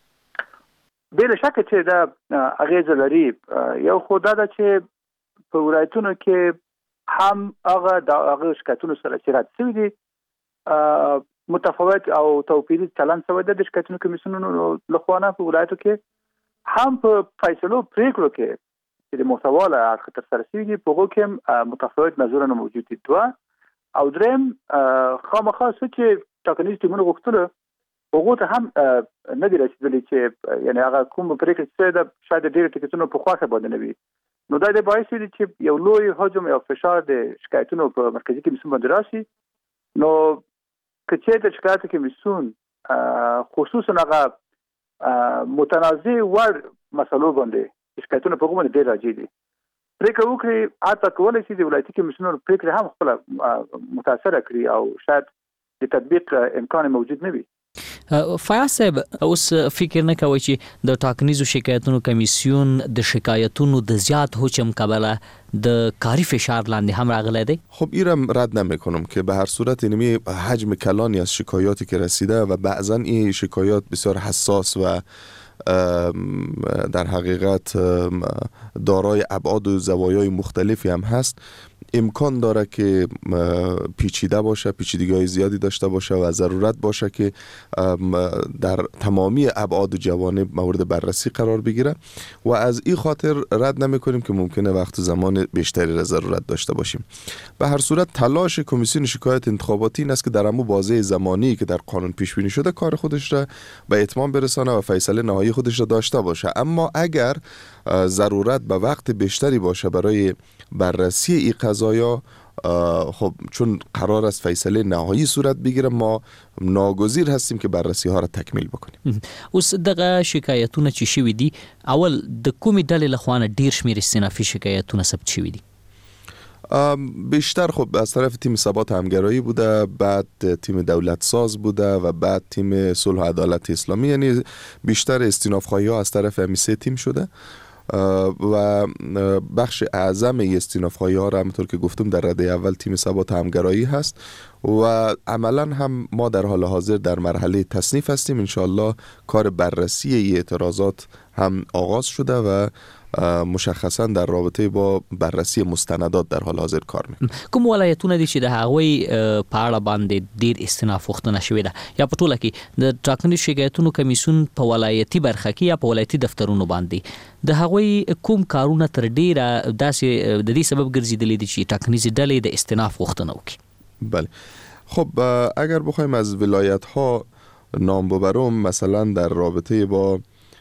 بلا شک چې دا اغیز لري. یو خو دا ده چې په ولایتونو کې هم هغه شکایتونو سره چې رد شوي دي متفاوت او توپیري چلند شوی ده د شکایتونو کمیسیونونو لخوا نه په ولایتو کې، هم په فیصلو پریکړو کې چې د محتوا له اړخه ترسره شوي دي په هغو کې متفاوت نظرونه موجود دي. دوه او دریم خامخا څه چې ټاکنیز ټیمونو غوښتله هغو ته هم نه دي رسېدلي چې یعنې هغه کوم پرېکړه چې شوې ده شاید د ډېرو ټکټونو په خوښه باندې نه وي. نو دا د باعث دي چې یو لوی حجم یا فشار د شکایتونو په مرکزي کمیسیون باندې راشي. نو که چېرته د شکایتو کمیسیون خصوصا هغه متنازع وړ مسلو باندې شکایتونه په هغو باندې ډېر راجع دي پرېکړه وکړي، حتی کولی شي د ولایتي کمیسیونونو پرېکړې هم خپله متاثره کړي او شاید د تطبیق امکان موجود نه وي. فیاض صاحب اوس فکر نه کوي چې د ټاکنیزو شکایتونو کمیسیون د شکایتونو د زیات حجم کبله د کاری فشار لاندې هم راغلی دی؟ خب ایرم رد نمیکنم که به هر صورت اینمی حجم کلانی از شکایاتی که رسیده و بعضا این شکایات بسیار حساس و در حقیقت دارای ابعاد و زوایای مختلفی هم هست، امکان داره که پیچیده باشه، پیچیدگی‌های زیادی داشته باشه و ضرورت باشه که در تمامی ابعاد و جوانب مورد بررسی قرار بگیره و از این خاطر رد نمی‌کنیم که ممکنه وقت و زمان بیشتری را ضرورت داشته باشیم. به هر صورت تلاش کمیسیون شکایت انتخاباتی این است که در همون بازه زمانی که در قانون پیش بینی شده کار خودش را به اتمام برسانه و فیصله نهایی خودش را داشته باشه. اما اگر ضرورت به وقت بیشتری باشه برای بررسی این قضایا، خب چون قرار است فیصله نهایی صورت بگیره ما ناگزیر هستیم که بررسی ها را تکمیل بکنیم. اوس دغه شکایتونه چې شوي دي اول د کومې ډلې لخوا نه ډیر شمیر استینافي شکایتونه ثبت شوي دي؟ بیشتر خب از طرف تیم ثبات همگرایی بوده، بعد تیم دولت ساز بوده و بعد تیم صلح و عدالت اسلامی، یعنی بیشتر استیناف‌خواهی ها از طرف همین سه تیم شده و بخش اعظم استیناف‌خواهی ها را همونطور که گفتم در رده اول تیم ثبات همگرایی هست و عملا هم ما در حال حاضر در مرحله تصنیف هستیم. انشاءالله کار بررسی ای اعتراضات هم آغاز شده و مشخصا در رابطه با بررسی مستندات در حال حاضر کار میکنه. کوم ولایتونه دي چې د هغوی په اړه باندې ډیر استیناف غوښتنه شوې ده یا په ټوله کې د ټاکنیزو شکایتونو کمیسیون په ولایتي برخه کې یا په ولایتي دفترونو باندې د هغوی کوم کارونه تر ډیره داسې د دې سبب ګرځېدلي دي چې ټاکنیزې ډلې د استیناف غوښتنه وکړي؟ بله خب اگر بخوایم از ولایت ها نام ببرم، مثلا در رابطه با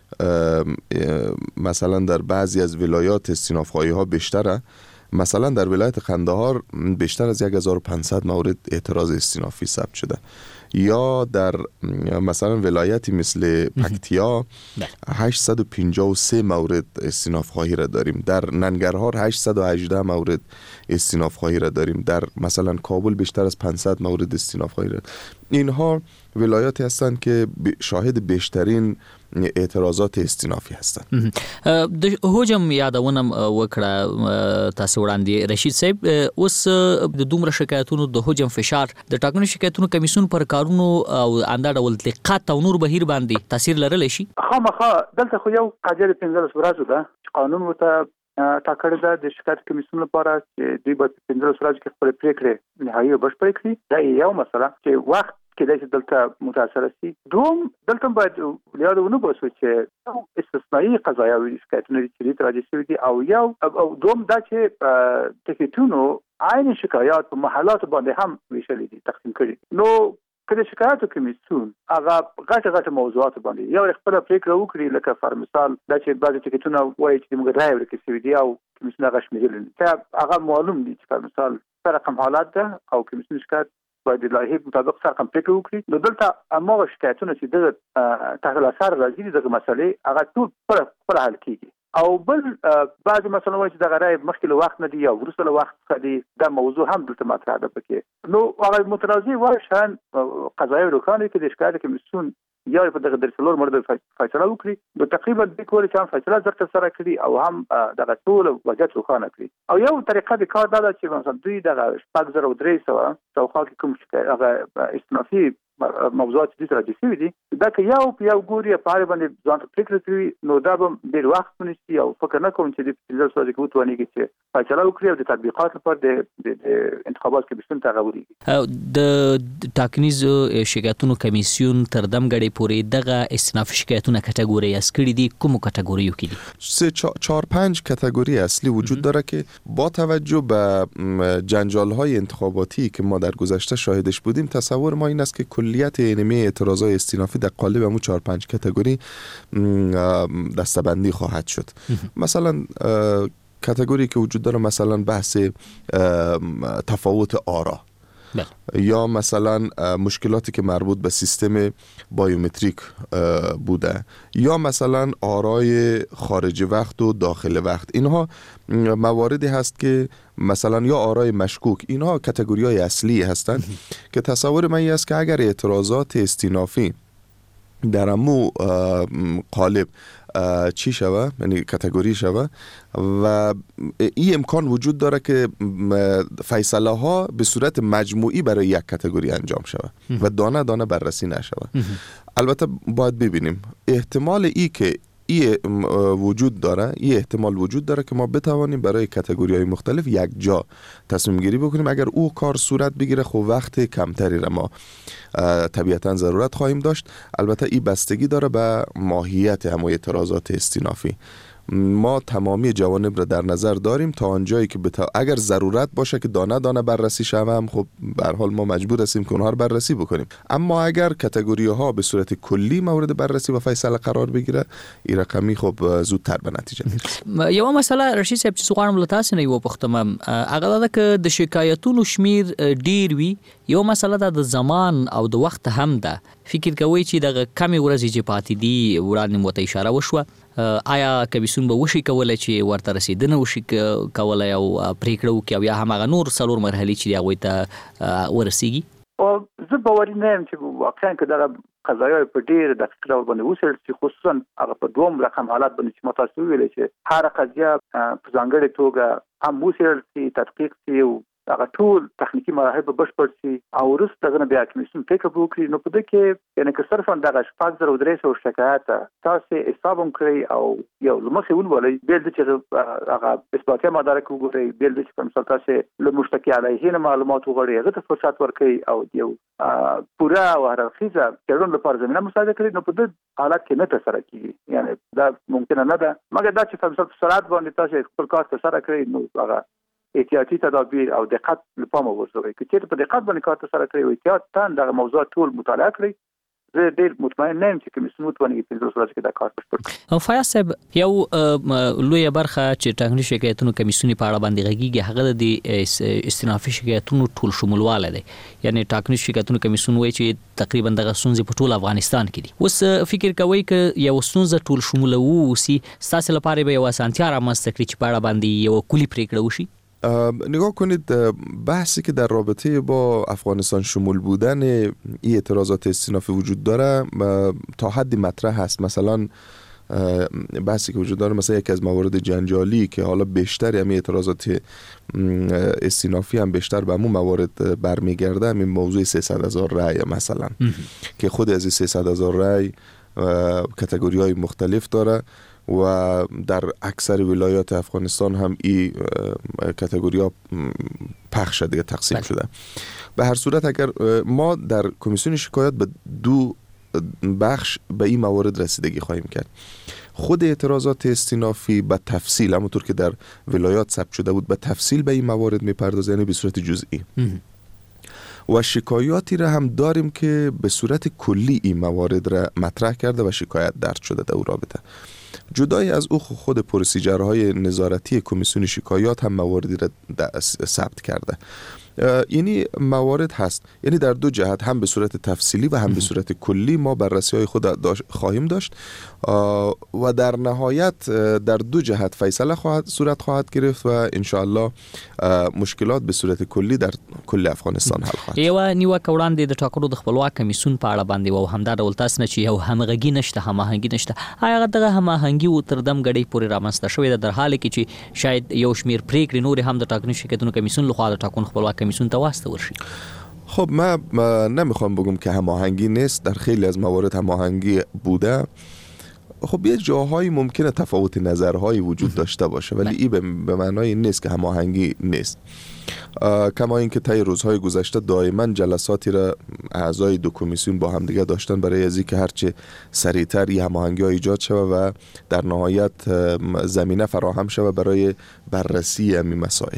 مثلا در بعضی از ولایات استیناف‌خواهی ها بیشتره. مثلا در ولایت قندهار بیشتر از 1500 مورد اعتراض استینافی ثبت شده، یا در مثلا ولایتی مثل پکتیا 853 مورد استیناف‌خواهی را داریم، در ننگرهار 818 مورد استیناف‌خواهی را داریم، در مثلا کابل بیشتر از 500 مورد استیناف‌خواهی را. اینها ولایاتی هستند که شاهد بیشترین اعتراضات استینافی هستند. د حجم یادونه وکړه تاسو وړاندې رشید صاحب، اوس د دومره شکایتونو د حجم فشار د ټاکنو شکایتونو کمیسیون پر کارونو او اندازه ډول دقت او نور بهیر باندې تاثیر لرلی شي؟ خامخا دلته خو یو قاعده 15 ورځې ده قانون ورته ټاکل ده د شکایت کمیسیون لپاره چې دوی باید 15 ورځې کې خپل پریکړې نهایی بشپړ کړي. دا یو مسله چې وخت کېدای شي دلته متاثر شي. دوم دلته باید یاد ونه باسو چې استثنایی قضایا وی شکایتونه چې راځي شوی دي او دوم دا چې ټیکټونو عین شکایات په محلات باندې هم ویشل دي تقسیم کړي. نو کله شکایتو کمیسیون هغه غټه موضوعات باندې یو خپل پریکړه وکړي لکه فار مثال دا چې بعضی ټیکټونه وایي چې موږ راوړل کې سوي دي او کمیسیون هغه شمیرل دي هغه معلوم دي چې فار مثال رقم حالات ده او کمیسیون شکایت باید د لایحې مطابق سره کم پریکړه وکړي. نو دلته اماغه شکایتونه چې د تحت اثر راځي دغه مسلې هغه ټول پر حل کیږي. او بل بعض مثلا وایي چې د غرای مخکې له وخت نه دی او وروسته له وخت څخه دی دا موضوع هم دلته مطرح ده پکې. نو هغه متنازع واشن قضایي روکانه کې د شکایت کمیسیون یا په دغه درسلور مورد فیصله وکړي. نو تقریبا د کور چې هم فیصله درته سره کړي او هم دغه ټول وجات روکانه کړي. او یو طریقه د کار دا چې مثلا دوی دغه 5300 توخا کې کوم شکایت هغه استنافي موضوعات چې راځي شوی دي دا که یو ګوري په اړه باندې ځان فکر کوي نو دا به ډیر وخت ونیسي او فکر نه کوم چې د فیصله سره کې وتوانیږي چې فیصله وکړي او د تطبیقات لپاره د انتخابات کمیسیون ته غوړي. د ټاکنیز شکایتونو کمیسیون تر دمګړې پورې دغه استنافي شکایتونه کټګوري اسکړي دي کوم کټګوریو کې دي 4-5 کاتگوری اصلی وجود داره که با توجه به جنجال‌های انتخاباتی که ما در گذشته شاهدش بودیم تصور ما این است که کلیت اینمی اعتراضای استینافی در قالب همون 4-5 کاتگوری دسته‌بندی خواهد شد. مثلا کاتگوری که وجود داره مثلا بحث تفاوت آرا یا مثلا مشکلاتی که مربوط به سیستم بایومتریک بوده یا مثلا آرای خارج وقت و داخل وقت، اینها مواردی هست که مثلا یا آرای مشکوک، اینها کاتگوری‌های اصلی هستند که تصور من است که اگر اعتراضات استینافی در امو قالب چی شوه، یعنی کاتگوری شوه و این امکان وجود داره که فیصله ها به صورت مجموعی برای یک کاتگوری انجام شوه و دانه دانه بررسی نشوه. البته باید ببینیم احتمال ای که وجود داره، این احتمال وجود داره که ما بتوانیم برای کاتگوری‌های مختلف یک جا تصمیم گیری بکنیم. اگر او کار صورت بگیره خب وقت کمتری را ما طبیعتاً ضرورت خواهیم داشت. البته این بستگی داره به ماهیت همه اعتراضات استینافی. ما تمامی جوانب را در نظر داریم تا آنجایی که اگر ضرورت باشه که دانه دانه بررسی شوه هم خب به هر حال ما مجبور هستیم که اونها رو بررسی بکنیم. اما اگر کاتگوری ها به صورت کلی مورد بررسی و فیصله قرار بگیره این رقمی خب زودتر به نتیجه میرسه. یو مسله رشید صاحب چې غواړم له تاسو نه یو پوښتنه هغه دا که د شکایتونو شمیر ډیر وي، یو مسله د زمان او د وخت هم ده. فکر کوي چې د کمی ورځې چې پاتې دي وړاندې مو ته اشاره وشوه، آیا کمیسیون به وشي کولای چې ورته رسیدنه وشي کولای او پریکړه وکړي او یا همغه نور څلور مرحلې چې هغه ته ورسیږي؟ او زه باوري نه یم چې واقعا که دغه قضایا په ډیر دقیق ډول باندې وڅېړل شي، خصوصا هغه په دوم رقم حالات باندې چې متاسو ویل چې هر قضیه په ځانګړې توګه هم وڅېړل شي، تحقیق شي او هغه ټول تخنیکی مراحل به بشپړ شي او وروسته دغه بیا کمیسیون فکر وکړي. نو په دې کې یعنی که صرفا دغه 5300 شکایات تاسو حساب هم کړئ او یو لمخې ونولئ بل چې هغه اثباتي مدارک وګورئ، بل چې په مثال تاسو له مشتکی علیه معلومات وغواړئ هغه ته فرصت ورکړئ او یو پوره او هرخیزه څېړنه لپاره زمينه مساعده کړئ. نو په دې حالت کې نه ترسره کیږي، یعنی دا ممکن نه ده. مګر دا چې په مثال سرعت باندې تاسو خپل کار ترسره کړئ نو هغه احتیاطي تدابیر او دقت لپاره وګورئ. که چېرته په دقت باندې کار ترسره کړئ او احتیاط تان دغه موضوع ټول مطالعه کړئ، زه ډېر مطمئن نه یم چې کمیسیون متواني په دې صورت کې دا کار بشپړ. او فیاض صاحب یو لوی برخه چې ټاکنیز شکایتونو کمیسیون په اړه باندې غږیږي هغه د استنافي شکایتونو ټول شمولواله دی، یعنی ټاکنیز شکایتونو کمیسیون وایي چې تقریبا دغه ستونزې په ټول افغانستان کې دي. اوس فکر کوي که یو ستونزه ټول شموله ووسی ستاسو لپاره به یو اسانتیا رامنځته کړي چې په اړه باندې یو کلی پریکړه وشي؟ نگاه کنید، بحثی که در رابطه با افغانستان شمول بودن این اعتراضات استینافی وجود داره تا حدی مطرح هست. مثلا بحثی که وجود داره مثلا یکی از موارد جنجالی که حالا بیشتر همین اعتراضات استینافی هم بیشتر به همون موارد برمیگرده، همین موضوع 300,000 رای مثلا که خود از این 300,000 رای کاتگوری‌های مختلف داره و در اکثر ولایات افغانستان هم این کاتگوری ها پخش شده، تقسیم شده. به هر صورت اگر ما در کمیسیون شکایات به 2 بخش به این موارد رسیدگی خواهیم کرد. خود اعتراضات استینافی به تفصیل، همونطور که در ولایات ثبت شده بود، به تفصیل به این موارد میپردازه، یعنی به صورت جزئی. و شکایاتی را هم داریم که به صورت کلی این موارد را مطرح کرده و شکایت درج شده در او رابطه. جدای از او خود پروسیجرهای نظارتی کمیسیون شکایات هم مواردی را ثبت کرده. یعنی موارد هست، یعنی در 2 جهت، هم به صورت تفصیلی و هم به صورت کلی ما بررسی های خود خواهیم داشت و در نهایت در 2 جهت فیصله صورت خواهد گرفت و انشاءالله مشکلات به صورت کلی در کل افغانستان حل خواهد. یو نیوکه وړاندې د ټاکنو د خپلواک کمیسیون په اړه باندې و همدا ډول تاسو نه چې یو همغږي نشته، هماهنګي نشته، هغه دغه هماهنګي او تر دم غړي پورې رامنځته شوې ده، در حال کې چې شاید یو شمیر پریکړې نور هم د ټاکنو شکایتونو کمیسیون لخوا د ټاکنو خپلواک کمیسیون ته واستول شي. خب من نمیخوام بگم که هماهنگی نیست، در خیلی از موارد هماهنگی بوده. خب یه جاهایی ممکنه تفاوت نظرهایی وجود داشته باشه، ولی این به معنای نیست که هماهنگی نیست. کما اینکه طی روزهای گذشته دائما جلساتی را اعضای 2 کمیسیون با هم دیگه داشتن برای از اینکه هرچه سریعتر این هماهنگی ها ایجاد شود و در نهایت زمینه فراهم شود برای بررسی این مسائل.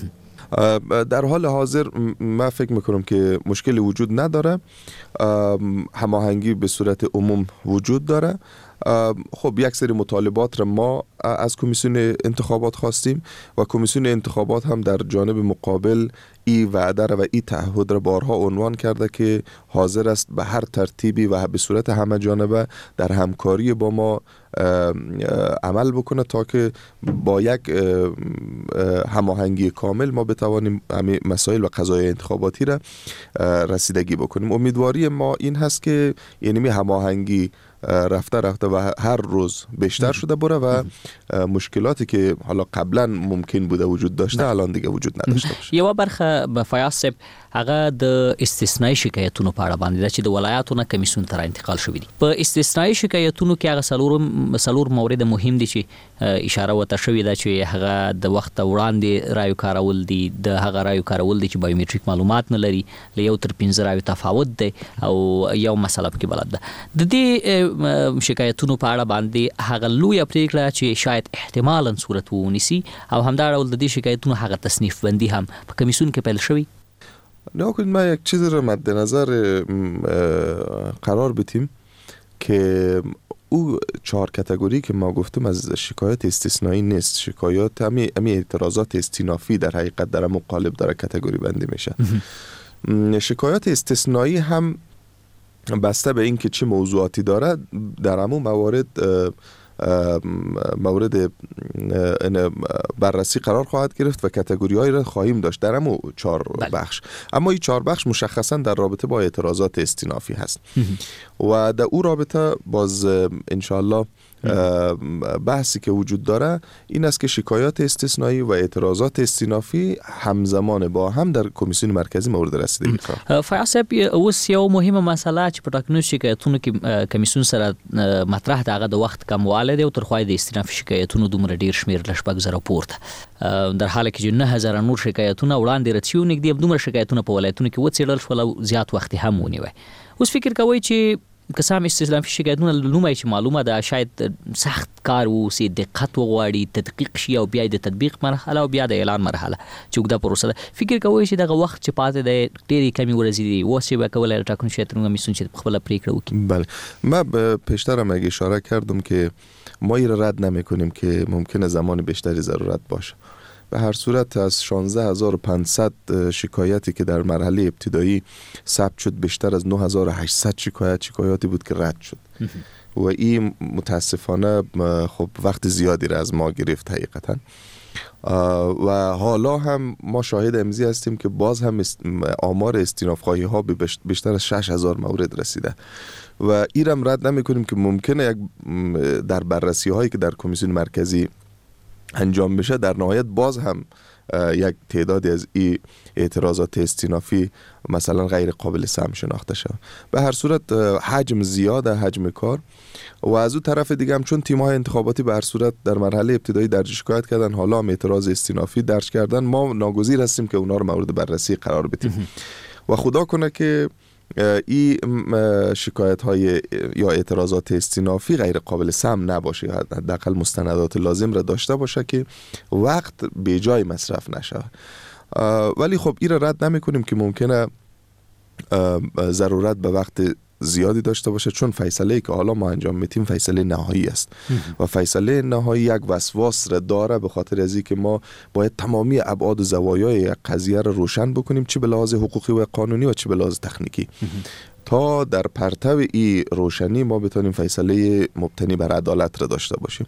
در حال حاضر من فکر میکنم که مشکلی وجود نداره، هماهنگی به صورت عموم وجود داره. خب یک سری مطالبات را ما از کمیسیون انتخابات خواستیم و کمیسیون انتخابات هم در جانب مقابل این وعده را و این تعهد را بارها عنوان کرده که حاضر است به هر ترتیبی و به صورت همه جانبه در همکاری با ما عمل بکنه تا که با یک هماهنگی کامل ما بتوانیم همین مسائل و قضایای انتخاباتی را رسیدگی بکنیم. امیدواری ما این هست که یعنی هماهنگی رفته و هر روز بیشتر شده بره و مشکلاتی که حالا قبلا ممکن بوده وجود داشته الان دیگه وجود نداشته باشه. یو برخه به فیاض صاحب هغه د استثنایی شکایتونو په اړه باندې چې د ولایتونو کمیسیون ته انتقال شوی دي. په استثنایی شکایتونو کې هغه څلور مورد مهم دي چې اشاره وته شوی ده چې هغه د وخت وړاندې رایو کارول دي، د هغه رایو کارول دي چې بایومټریک معلومات نه لري، له 1 تر 15 رایو تفاوت دی او یو مسله کې بلد ده. د دې شکایتونو په اړه باندې هغه لوی پریکړه چې شاید احتمالاً صورت ونیسي او همدا ډول د دې شکایتونو هغه تصنیف بندي هم په کمیسیون کې پیل شوی. نه کنید ما یک چیز رو مد نظر قرار بدیم که او 4 کاتگوری که ما گفتم از شکایت استثنایی نیست، شکایات همین اعتراضات استینافی در حقیقت در مقالب داره کاتگوری بندی میشه. شکایات استثنایی هم بسته به این که چه موضوعاتی داره در همون مورد بررسی قرار خواهد گرفت و کاتگوری هایی را خواهیم داشت در همون 4 بخش. اما این 4 بخش مشخصا در رابطه با اعتراضات استینافی هست و در او رابطه باز انشاءالله بحثی که وجود داره این است که شکایات استثنایی و اعتراضات استینافی همزمان با هم در کمیسیون مرکزی مورد رسیدگی خواهد. فیاض صاحب اوس یو مهمه مسله چې په ټاکنو شکایتونو کې کمیسیون سره مطرح ده هغه د وخت کموالی دی او تر خوا د استینافي شکایتونو دومره ډیر شمیر ل 6,000 پورته، در حال کې چې 9,000 نور شکایتونه وړاندې رسیدو نږدې دومره شکایتونه په ولایتونو کې وڅېړل شول او زیات وخت هم ونیوي. اوس فکر کوي چې قسم استثنافي شکایتونه لومړی چې معلومه ده شاید سخت کار وسی، دقت وغواړي، تدقیق شي او بیا د تطبیق مرحله او بیا د اعلان مرحله چې وګړه پروسه ده. فکر کوي چې دغه وخت چې پاتې دی ډېری کمی ورځې دي وسی به کولای ټاکنو شکایتونه کمیسیون چې خپل پریکړه وکړي. بله ما پیشترم اگه اشاره کردم که ما این را رد نمی‌کنیم که ممکنه زمان بیشتری ضرورت باشه. به هر صورت از 16,500 شکایتی که در مرحله ابتدایی ثبت شد بیشتر از 9,800 شکایاتی بود که رد شد و این متاسفانه خب وقت زیادی را از ما گرفت حقیقتا و حالا هم ما شاهد امضی هستیم که باز هم آمار استیناف‌خواهی ها به بیشتر از 6,000 مورد رسیده و اینم رد نمی کنیم که ممکنه در بررسی هایی که در کمیسیون مرکزی انجام بشه در نهایت باز هم یک تعدادی از این اعتراضات استینافی مثلا غیر قابل سهم شناخته شد. به هر صورت حجم زیاده، حجم کار و از اون طرف دیگه هم چون تیم‌های انتخاباتی به هر صورت در مرحله ابتدایی درج شکایت کردن، حالا هم اعتراض استینافی درج کردن، ما ناگزیر هستیم که اونا رو مورد بررسی قرار بدیم و خدا کنه که این شکایت های یا اعتراضات استینافی غیر قابل سم نباشه، یا حداقل مستندات لازم را داشته باشه که وقت به جای مصرف نشه. ولی خب این را رد نمی کنیم که ممکنه ضرورت به وقت زیادی داشته باشه، چون فیصله که حالا ما انجام میتیم فیصله نهایی است و فیصله نهایی یک وسواس را داره، به خاطر از اینکه ما باید تمامی ابعاد و زوایای یک قضیه را روشن بکنیم، چه به لحاظ حقوقی و قانونی و چه به لحاظ تکنیکی، تا در پرتو این روشنی ما بتونیم فیصله مبتنی بر عدالت را داشته باشیم.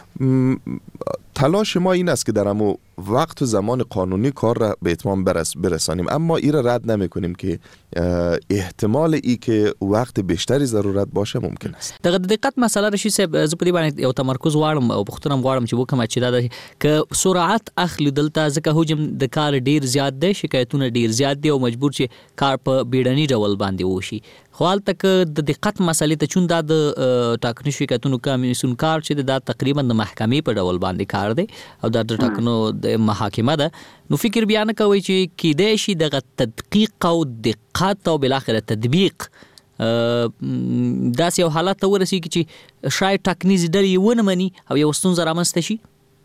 تلاش ما این است که در همون وقت و زمان قانونی کار را به اتمام برسانیم، اما این را رد نمی کنیم که احتمال ای که وقت بیشتری ضرورت باشه ممکن است. دغه دقت مسله رشي صاحب زه په دې باندې یو تمرکز غواړم او پوښتنه غواړم چې وکم چې دا که سرعت اخلي دلته ځکه حجم د کار ډیر زیات دی، شکایتونه ډیر زیات دي او مجبور چې کار په بیړني ډول باندې وشي. خو حالته که د دقت مسلې ته چون دا د ټاکنو شکایتونو کمیسیون کار چې دا تقریبا د محکمې په ډول باندې کار دی او دا د ټاکنو د محاکمه ده، نو فکر بیا نه کوي چې کیدای شي دغه تدقیق او دقت او بالاخره تطبیق داسې یو حالت ته ورسیږي چې شاید ټاکنیز ډلې ونه مني او یو ستونزه رامنځته شي.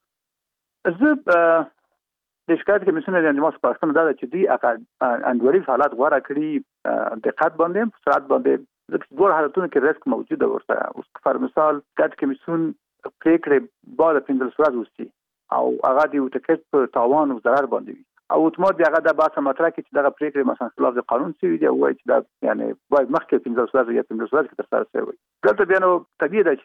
زه د شکایت کمیسیون د انجام سپارښتنه ده چې دوی انډوړي حالات غوړه کړي، دقت باندې سرعت باندې ډول حالتونو کې ریسک موجوده ورته. اوس پر مثال شکایت کمیسیون پریکړه بعد 15 ورځې وستي او هغه د ټکټ په تاوان او ضرر باندې وي او اتومات هغه د باسه مطرح کې چې دغه پریکړه مثلا خلاف د قانون شوی دی، وایي چې دا یعنی باید مخکې 15 ورځې یا 15 ورځې کې تر سره شوی. دلته بیا نو طبیعي ده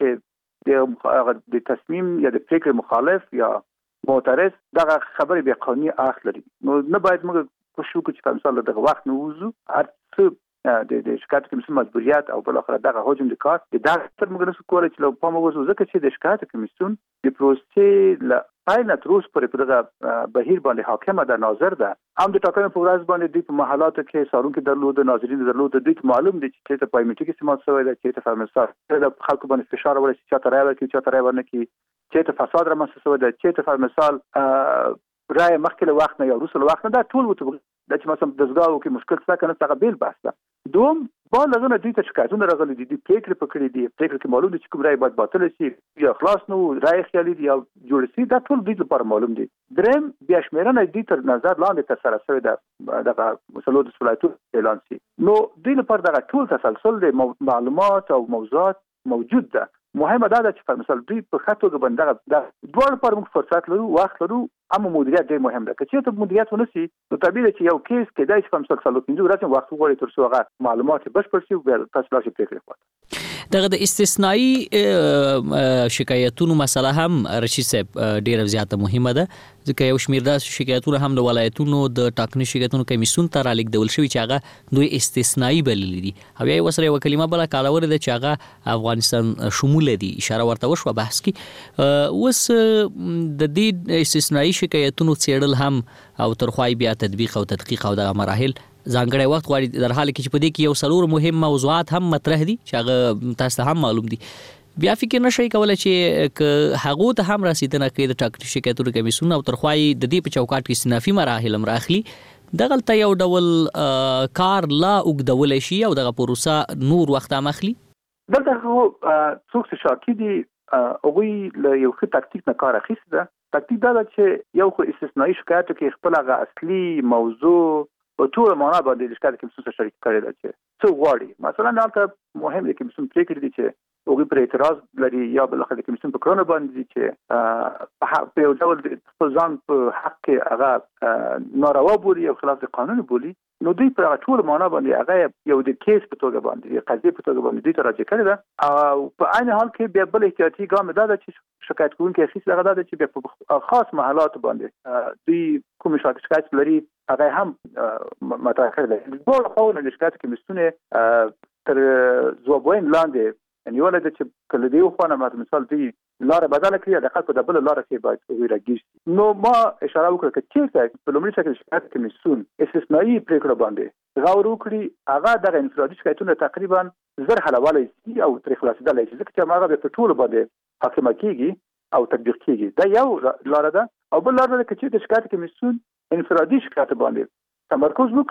چې د تصمیم یا د پریکړې مخالف یا معترض دغه خبرې به قانوني اخ لري، نو نه باید موږ کوشش وکړو چې په مثال دغه وخت نه وځو. هر څه د شکایت کمیسیون مجبوریت او بل اخر دغه حجم د کار د دغه موږ نسو کولای چې لو په موږ وځو، ځکه چې د شکایت کمیسیون د پروسې ل پایله تر اوسه پورې په دغه بهیر باندې حاکمه ده، ناظر ده. هم د ټاکنو په ورځ باندې دوی په محلاتو کې سارونکي درلود، ناظرین درلود، دوی معلوم دي چې ته پایمیټیک استعمال شوی دی، چې ته فرمسار د خلکو باندې فشار ورسې چې ته راوړې چې ته راوړنه کې چې ته فساد رامنځته شوی دی، چې ته فرمسال رای مخکې له وخت نه یا وروسته له وخت نه دا ټول وته د چې مثلا دزګاو کې مشکل څه کنه څنګه بیل باسته دوم با لغونه دوی ته شکایتونه راغلي دي، د پریکړې پکړې دي، پریکړې کې معلوم دي چې کوم رای باید باطل شي یا خلاص نو رای خیالي دي یا جوړ شي، دا ټول دوی لپاره معلوم دي. دریم بیا شمیرنه دوی تر نظر لاندې تر سره شوی ده دغه مسلو د ولایتونو اعلان شي، نو دوی لپاره دغه ټول تسلسل د معلومات او موضوعات موجود ده. مهمه ده چې په مثال دوی په خاطر باندې د دوه پر موږ فرصت لرو، وخت لرو، اما مدیریت ډېر مهم ده. که ته مدیریت ونسي نو طبیعي چې یو کیس کې دای چې په مثال څلور پنځه ورځې وخت وغواړي تر څو هغه معلومات بشپړ شي او بیا تاسو لاسي پریکړه وکړئ. دغه د استثنایی شکایتونو مسله هم رشید صاحب ډیره زیاته مهمه ده، ځکه یو شمیر د شکایتونو هم د ولایتونو د ټاکنو شکایتونو کمیسیون ته رالیږدول شوی چې هغه دوی استثنایی بللي دي او یو وسره یو کلمه بل کاله ده چې هغه افغانستان شمول دي، اشاره ورته وشو بحث کې. اوس د دې استثنایی شکایتونو څېړل هم او ترخوای بیا تطبیق او تدقیق او د مراحل ځانګړی وخت غواړي، در حال کې چې په دې کې یو څلور مهم موضوعات هم مطرح دي چې هغه تاسو ته هم معلوم دي. بیا فکر نشئ کولای چې هغه ته هم رسیدنه کوي د ټاکنو شکایتونو کمیسیون او ترخوای د دې په چوکاټ کې استنافي مراحل هم راخلي، دغلته یو ډول کار لا اوږدول شي او دغه پروسه نور وخت هم اخلي. دلته څوک چې شاکی دي هغوی له یو ښه تکتیک نه کار اخیستی ده. تکتیک دا ده چې یو خو استثنایی شکایتو کې خپل هغه اصلي موضوع په ټول معنا باندې د شکایت کمیسیون سره شریک کړی ده چې څه غواړي. مثلا هلته مهم دی کمیسیون پریکړې دي چې هغوی پر اعتراض لري یا بالاخره د کمیسیون په کړنو باندې دي چې په یو ډول د خپل ځان په حق کې هغه ناروا بولي او خلاف د قانون بولي، نو دوی پر هغه ټول معنا باندې هغه یو د کیس په توګه باندې د قضیې په توګه باندې دوی ته راجع کړی ده او په عین حال کې بیا بل احتیاطي ګام دا ده چې شکایت کوونکی اخیستل هغه دا ده چې بیا په خاص محلاتو باندې دوی کوم شکایت لري هغه هم مطرح کړی دی. ټول خواونه د شکایت کمیسیون تر ځوابوین لاندې نیولې ده چې کله دی خو نه مثال دی لاره بدله کړی د خلکو د بل لاره کې باید وی راګیږي. نو ما اشاره وکړه چې په لومړي شکل شکایت کمیسیون استثنایی پریکړه باندې غور وکړي، هغه د انفرادي شکایتونو تقریبا زر حلواله شي او تر خلاصېدل شي، ځکه چې هغه په ټول باندې حاکمه کیږي او تطبیق کیږي. دا یو لاره ده او بل لاره ده چې د شکایت کمیسیون انفرادي شکایت باندې تمرکز وکړي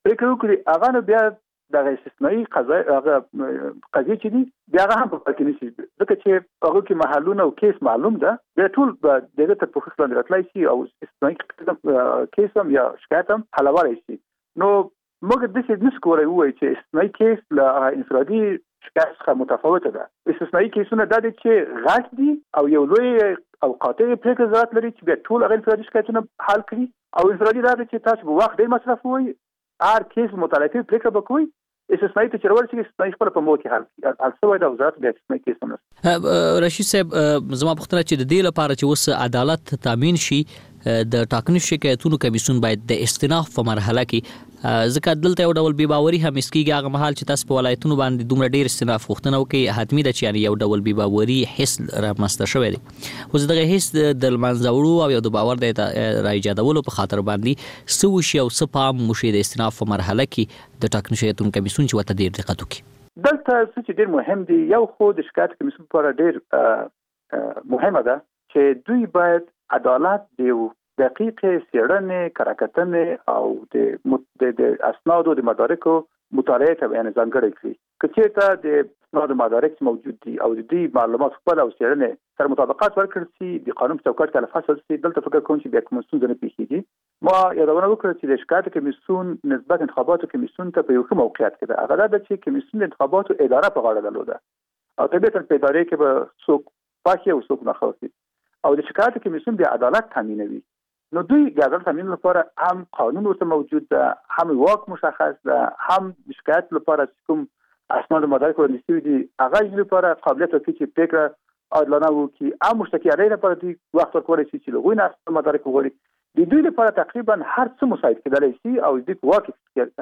پریکړه وکړي هغه نه بیا د استثنایی قضیه چې دي بیا هغه هم په پاتې نشي، ځکه چې هغه کې محلونه او کیس معلوم ده، بیا ټول دغه ته پروسس لاندې راتلای شي او استثنایی کیس هم یا شکایت هم حلولی شي. نو موږ د دې نس کولای وایو چې استثنایی کیس له انفرادي شکایت څخه متفاوته ده. استثنایی کیسونه دا دي چې غټ دي او یو لوی او قاطع پریکړه ضرورت لري چې بیا ټول هغه انفرادي شکایتونه حل کړي، او انفرادي دا دي چې تاسو په وخت ډیر مصرف وي هر کیس مطالعه کوي پریکړه وکوي. استثنایی ته چرول چې استثنایی خپل په مو کې حل شوی د وزارت د استثنایی کیس هم. رشید صاحب زما پوښتنه چې د دې لپاره چې اوس عدالت تامین شي د ټاکنیز شکایتونو کمیسیون باید د استئناف په مرحله کې ځکه دلته یو ډول بې باوري هم اسکیږي هغه مهال چې تاسو په ولایتونو باندې دومره ډیر استئناف غوښتنه وکړي حتمی ده چې یعنی یو ډول بې باوري حس رامنځته شوی دی. اوس دغه حس د منځه وړو او یو د باور د راایجادولو په خاطر باندې څه وشي او څه پام وشي د استئناف په مرحله کې د ټاکنیز شکایتونو کمیسیون چې ورته ډیر دقت وکړي. دلته څه چې ډیر مهم دی، یو خو د شکایت کمیسیون لپاره ډیر مهمه ده چې دوی باید عدالت دی دقیق څېړنې، کراکتنې او د اسنادو د مدارکو مطالعه ته بیان ځانګړی کړي. که چېرته د اسنادو مدارک موجود دي او د دې معلومات خپل او څېړنې سره مطابقت ورکړل شي د قانون په چوکاټ کې فصل شي، دلته فکر کوم چې بیا کوم ستونزه نه پیښیږي. ما یادونه وکړه چې د شکایت کمیسیون نسبت انتخاباتو کمیسیون ته په یو ښه موقعیت کې ده. هغه دا چې کمیسیون د انتخاباتو اداره په غاړه درلوده او طبیعتا په ادارې کې به څوک پاکي او څوک ناخواسي، او د شکایت کمیسیون د عدالت تامینوي. نو دوی د عدالت تامین لپاره هم قانون ورته موجود ده، هم واک مشخص ده، هم د شکایت لپاره کوم اسناد مدارک وړاندې شوي دي هغه لپاره قابلیت لري چې پریکړه عادلانه وکړي. هم مشتکي علیه لپاره دوی وخت ورکولی شي چې له هغوی نه اسناد مدارک وغواړي. د دوی لپاره تقریبا هر څه مساعد کېدلی شي او دوی په واک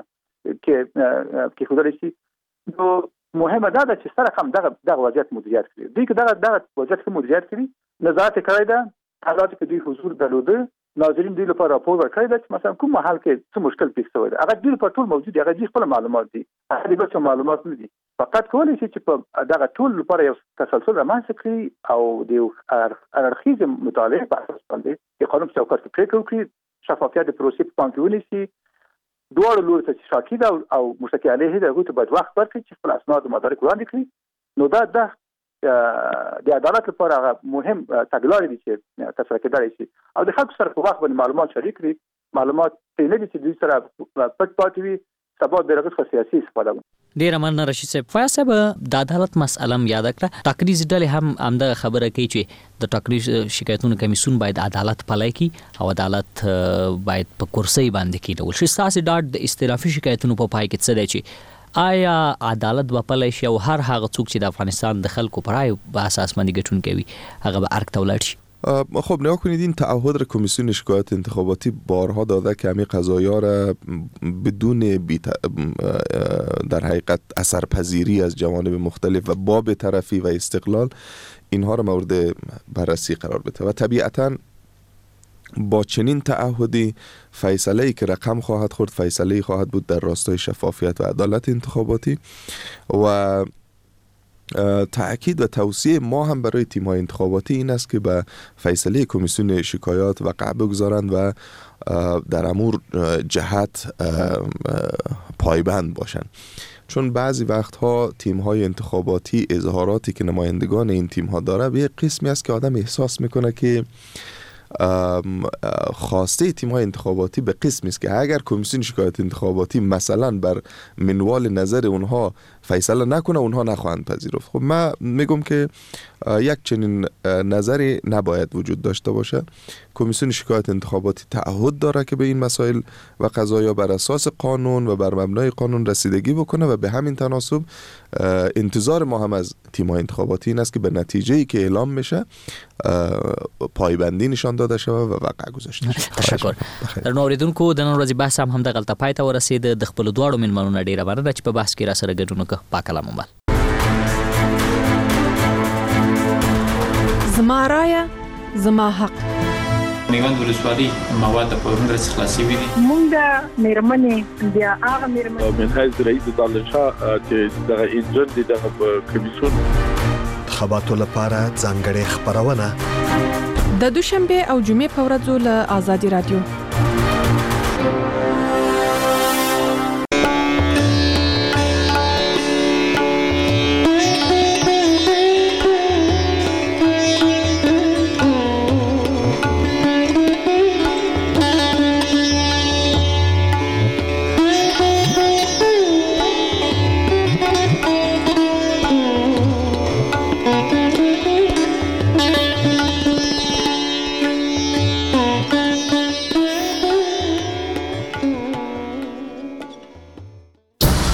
کې کېښودلی شي. نو مهمه دا ده چې سره هم دغه وضعیت مدیریت کړي. دوی که دغه وضعیت ښه مدیریت کړي، نظارت یې کړی ده، حالاتو کې دوی حضور درلوده، ناظرین دوی لپاره راپور ورکړی ده چې مثلا کوم محل کې څه مشکل پیښ شوی دی، هغه دوی لپاره ټول موجود دي، هغه دوی خپل معلومات دي، هغه د بل څه معلومات نه دي. فقط کولی شي چې په دغه ټول لپاره یو تسلسل رامنځته کړي او د یو هررخیز مطالعې په اساس باندې د قانون په چوکاټ کې پریکړه وکړي، شفافیت د پروسې په پام کې ونیسي، دواړو لورو ته چې شاکي ده او مشتکي علیه ده هغوی ته باید وخت ورکړي چې خپل اسناد مدارک وړاندې کړي. نو دا د عدالت لپاره هغه مهم تګلارې دي چې ترسره کېدلی شي او د خلکو سره په وخت باندې معلومات شریک کړي. معلومات نه دي چې دوی سره پټ پاتې وي، سبا د هغه څخه سیاسي استفاده وکړي. ډیر مننه رشید صاحب. فیاض صاحب د عدالت مسله م یاد کړه، ټاکنیز ډلې هم همدغه خبره کوي چې د ټاکنیز شکایتونو کمیسیون باید عدالت پلی کړي او عدالت باید په کرسۍ باندې کېنول شي. ستاسې ډاډ د استئنافي شکایتونو په پای کې څه دی چې آیا عدالت به پلی شي او هر هغه څوک چې د افغانستان د خلکو پر رای په اساس باندې ګټونکی وي هغه به ارګ ته ولاړ شي؟ خب نگاه کنید، این تعهد را کمیسیون شکایت انتخاباتی بارها داده که همه قضایا را بدون در حقیقت اثرپذیری از جوانب مختلف و با بی‌طرفی و استقلال اینها را مورد بررسی قرار بده و طبیعتاً با چنین تعهدی فیصله‌ای که رقم خواهد خورد فیصله‌ای خواهد بود در راستای شفافیت و عدالت انتخاباتی و تأکید و توصیه ما هم برای تیم‌های انتخاباتی این است که به فیصله کمیسیون شکایات وقع بگذارند و در امور جهت پایبند باشند، چون بعضی وقتها تیم‌های انتخاباتی اظهاراتی که نمایندگان این تیم‌ها داره به یک قسمی است که آدم احساس میکنه که خواسته تیم‌های انتخاباتی به قسمی است که اگر کمیسیون شکایت انتخاباتی مثلا بر منوال نظر اونها فیصله نکنه اونها نخواهند پذیرفت. خب من میگم که یک چنین نظری نباید وجود داشته باشه. کمیسیون شکایت انتخاباتی تعهد داره که به این مسائل و قضایا بر اساس قانون و بر مبنای قانون رسیدگی بکنه و به همین تناسب انتظار ما هم از تیم‌های انتخاباتی این است که به نتیجه‌ای که اعلام میشه پایبندی نشان داده شوه و وقع گذاشته شوه. تشکر. در نوریدونکو د نن ورځې بحث هم دغلته پای ته ورسید. د خپل دواړو مېلمنو ډیره مننه چې په بحث کې را سره ګډون وکړه. پاکلام مبال. زما رایه زما حق. میوند ولسوالۍ مواد په هندرس خلاصي وي. مونږ مېرمنې بیا هغه مېرمنې من حیث رئیس دانشاه چې دغه انجن دي دغه کمیسیون خباتو لپاره ځانګړې خبرونه د دوشنبه او جمعې په ورځو له آزادي رادیو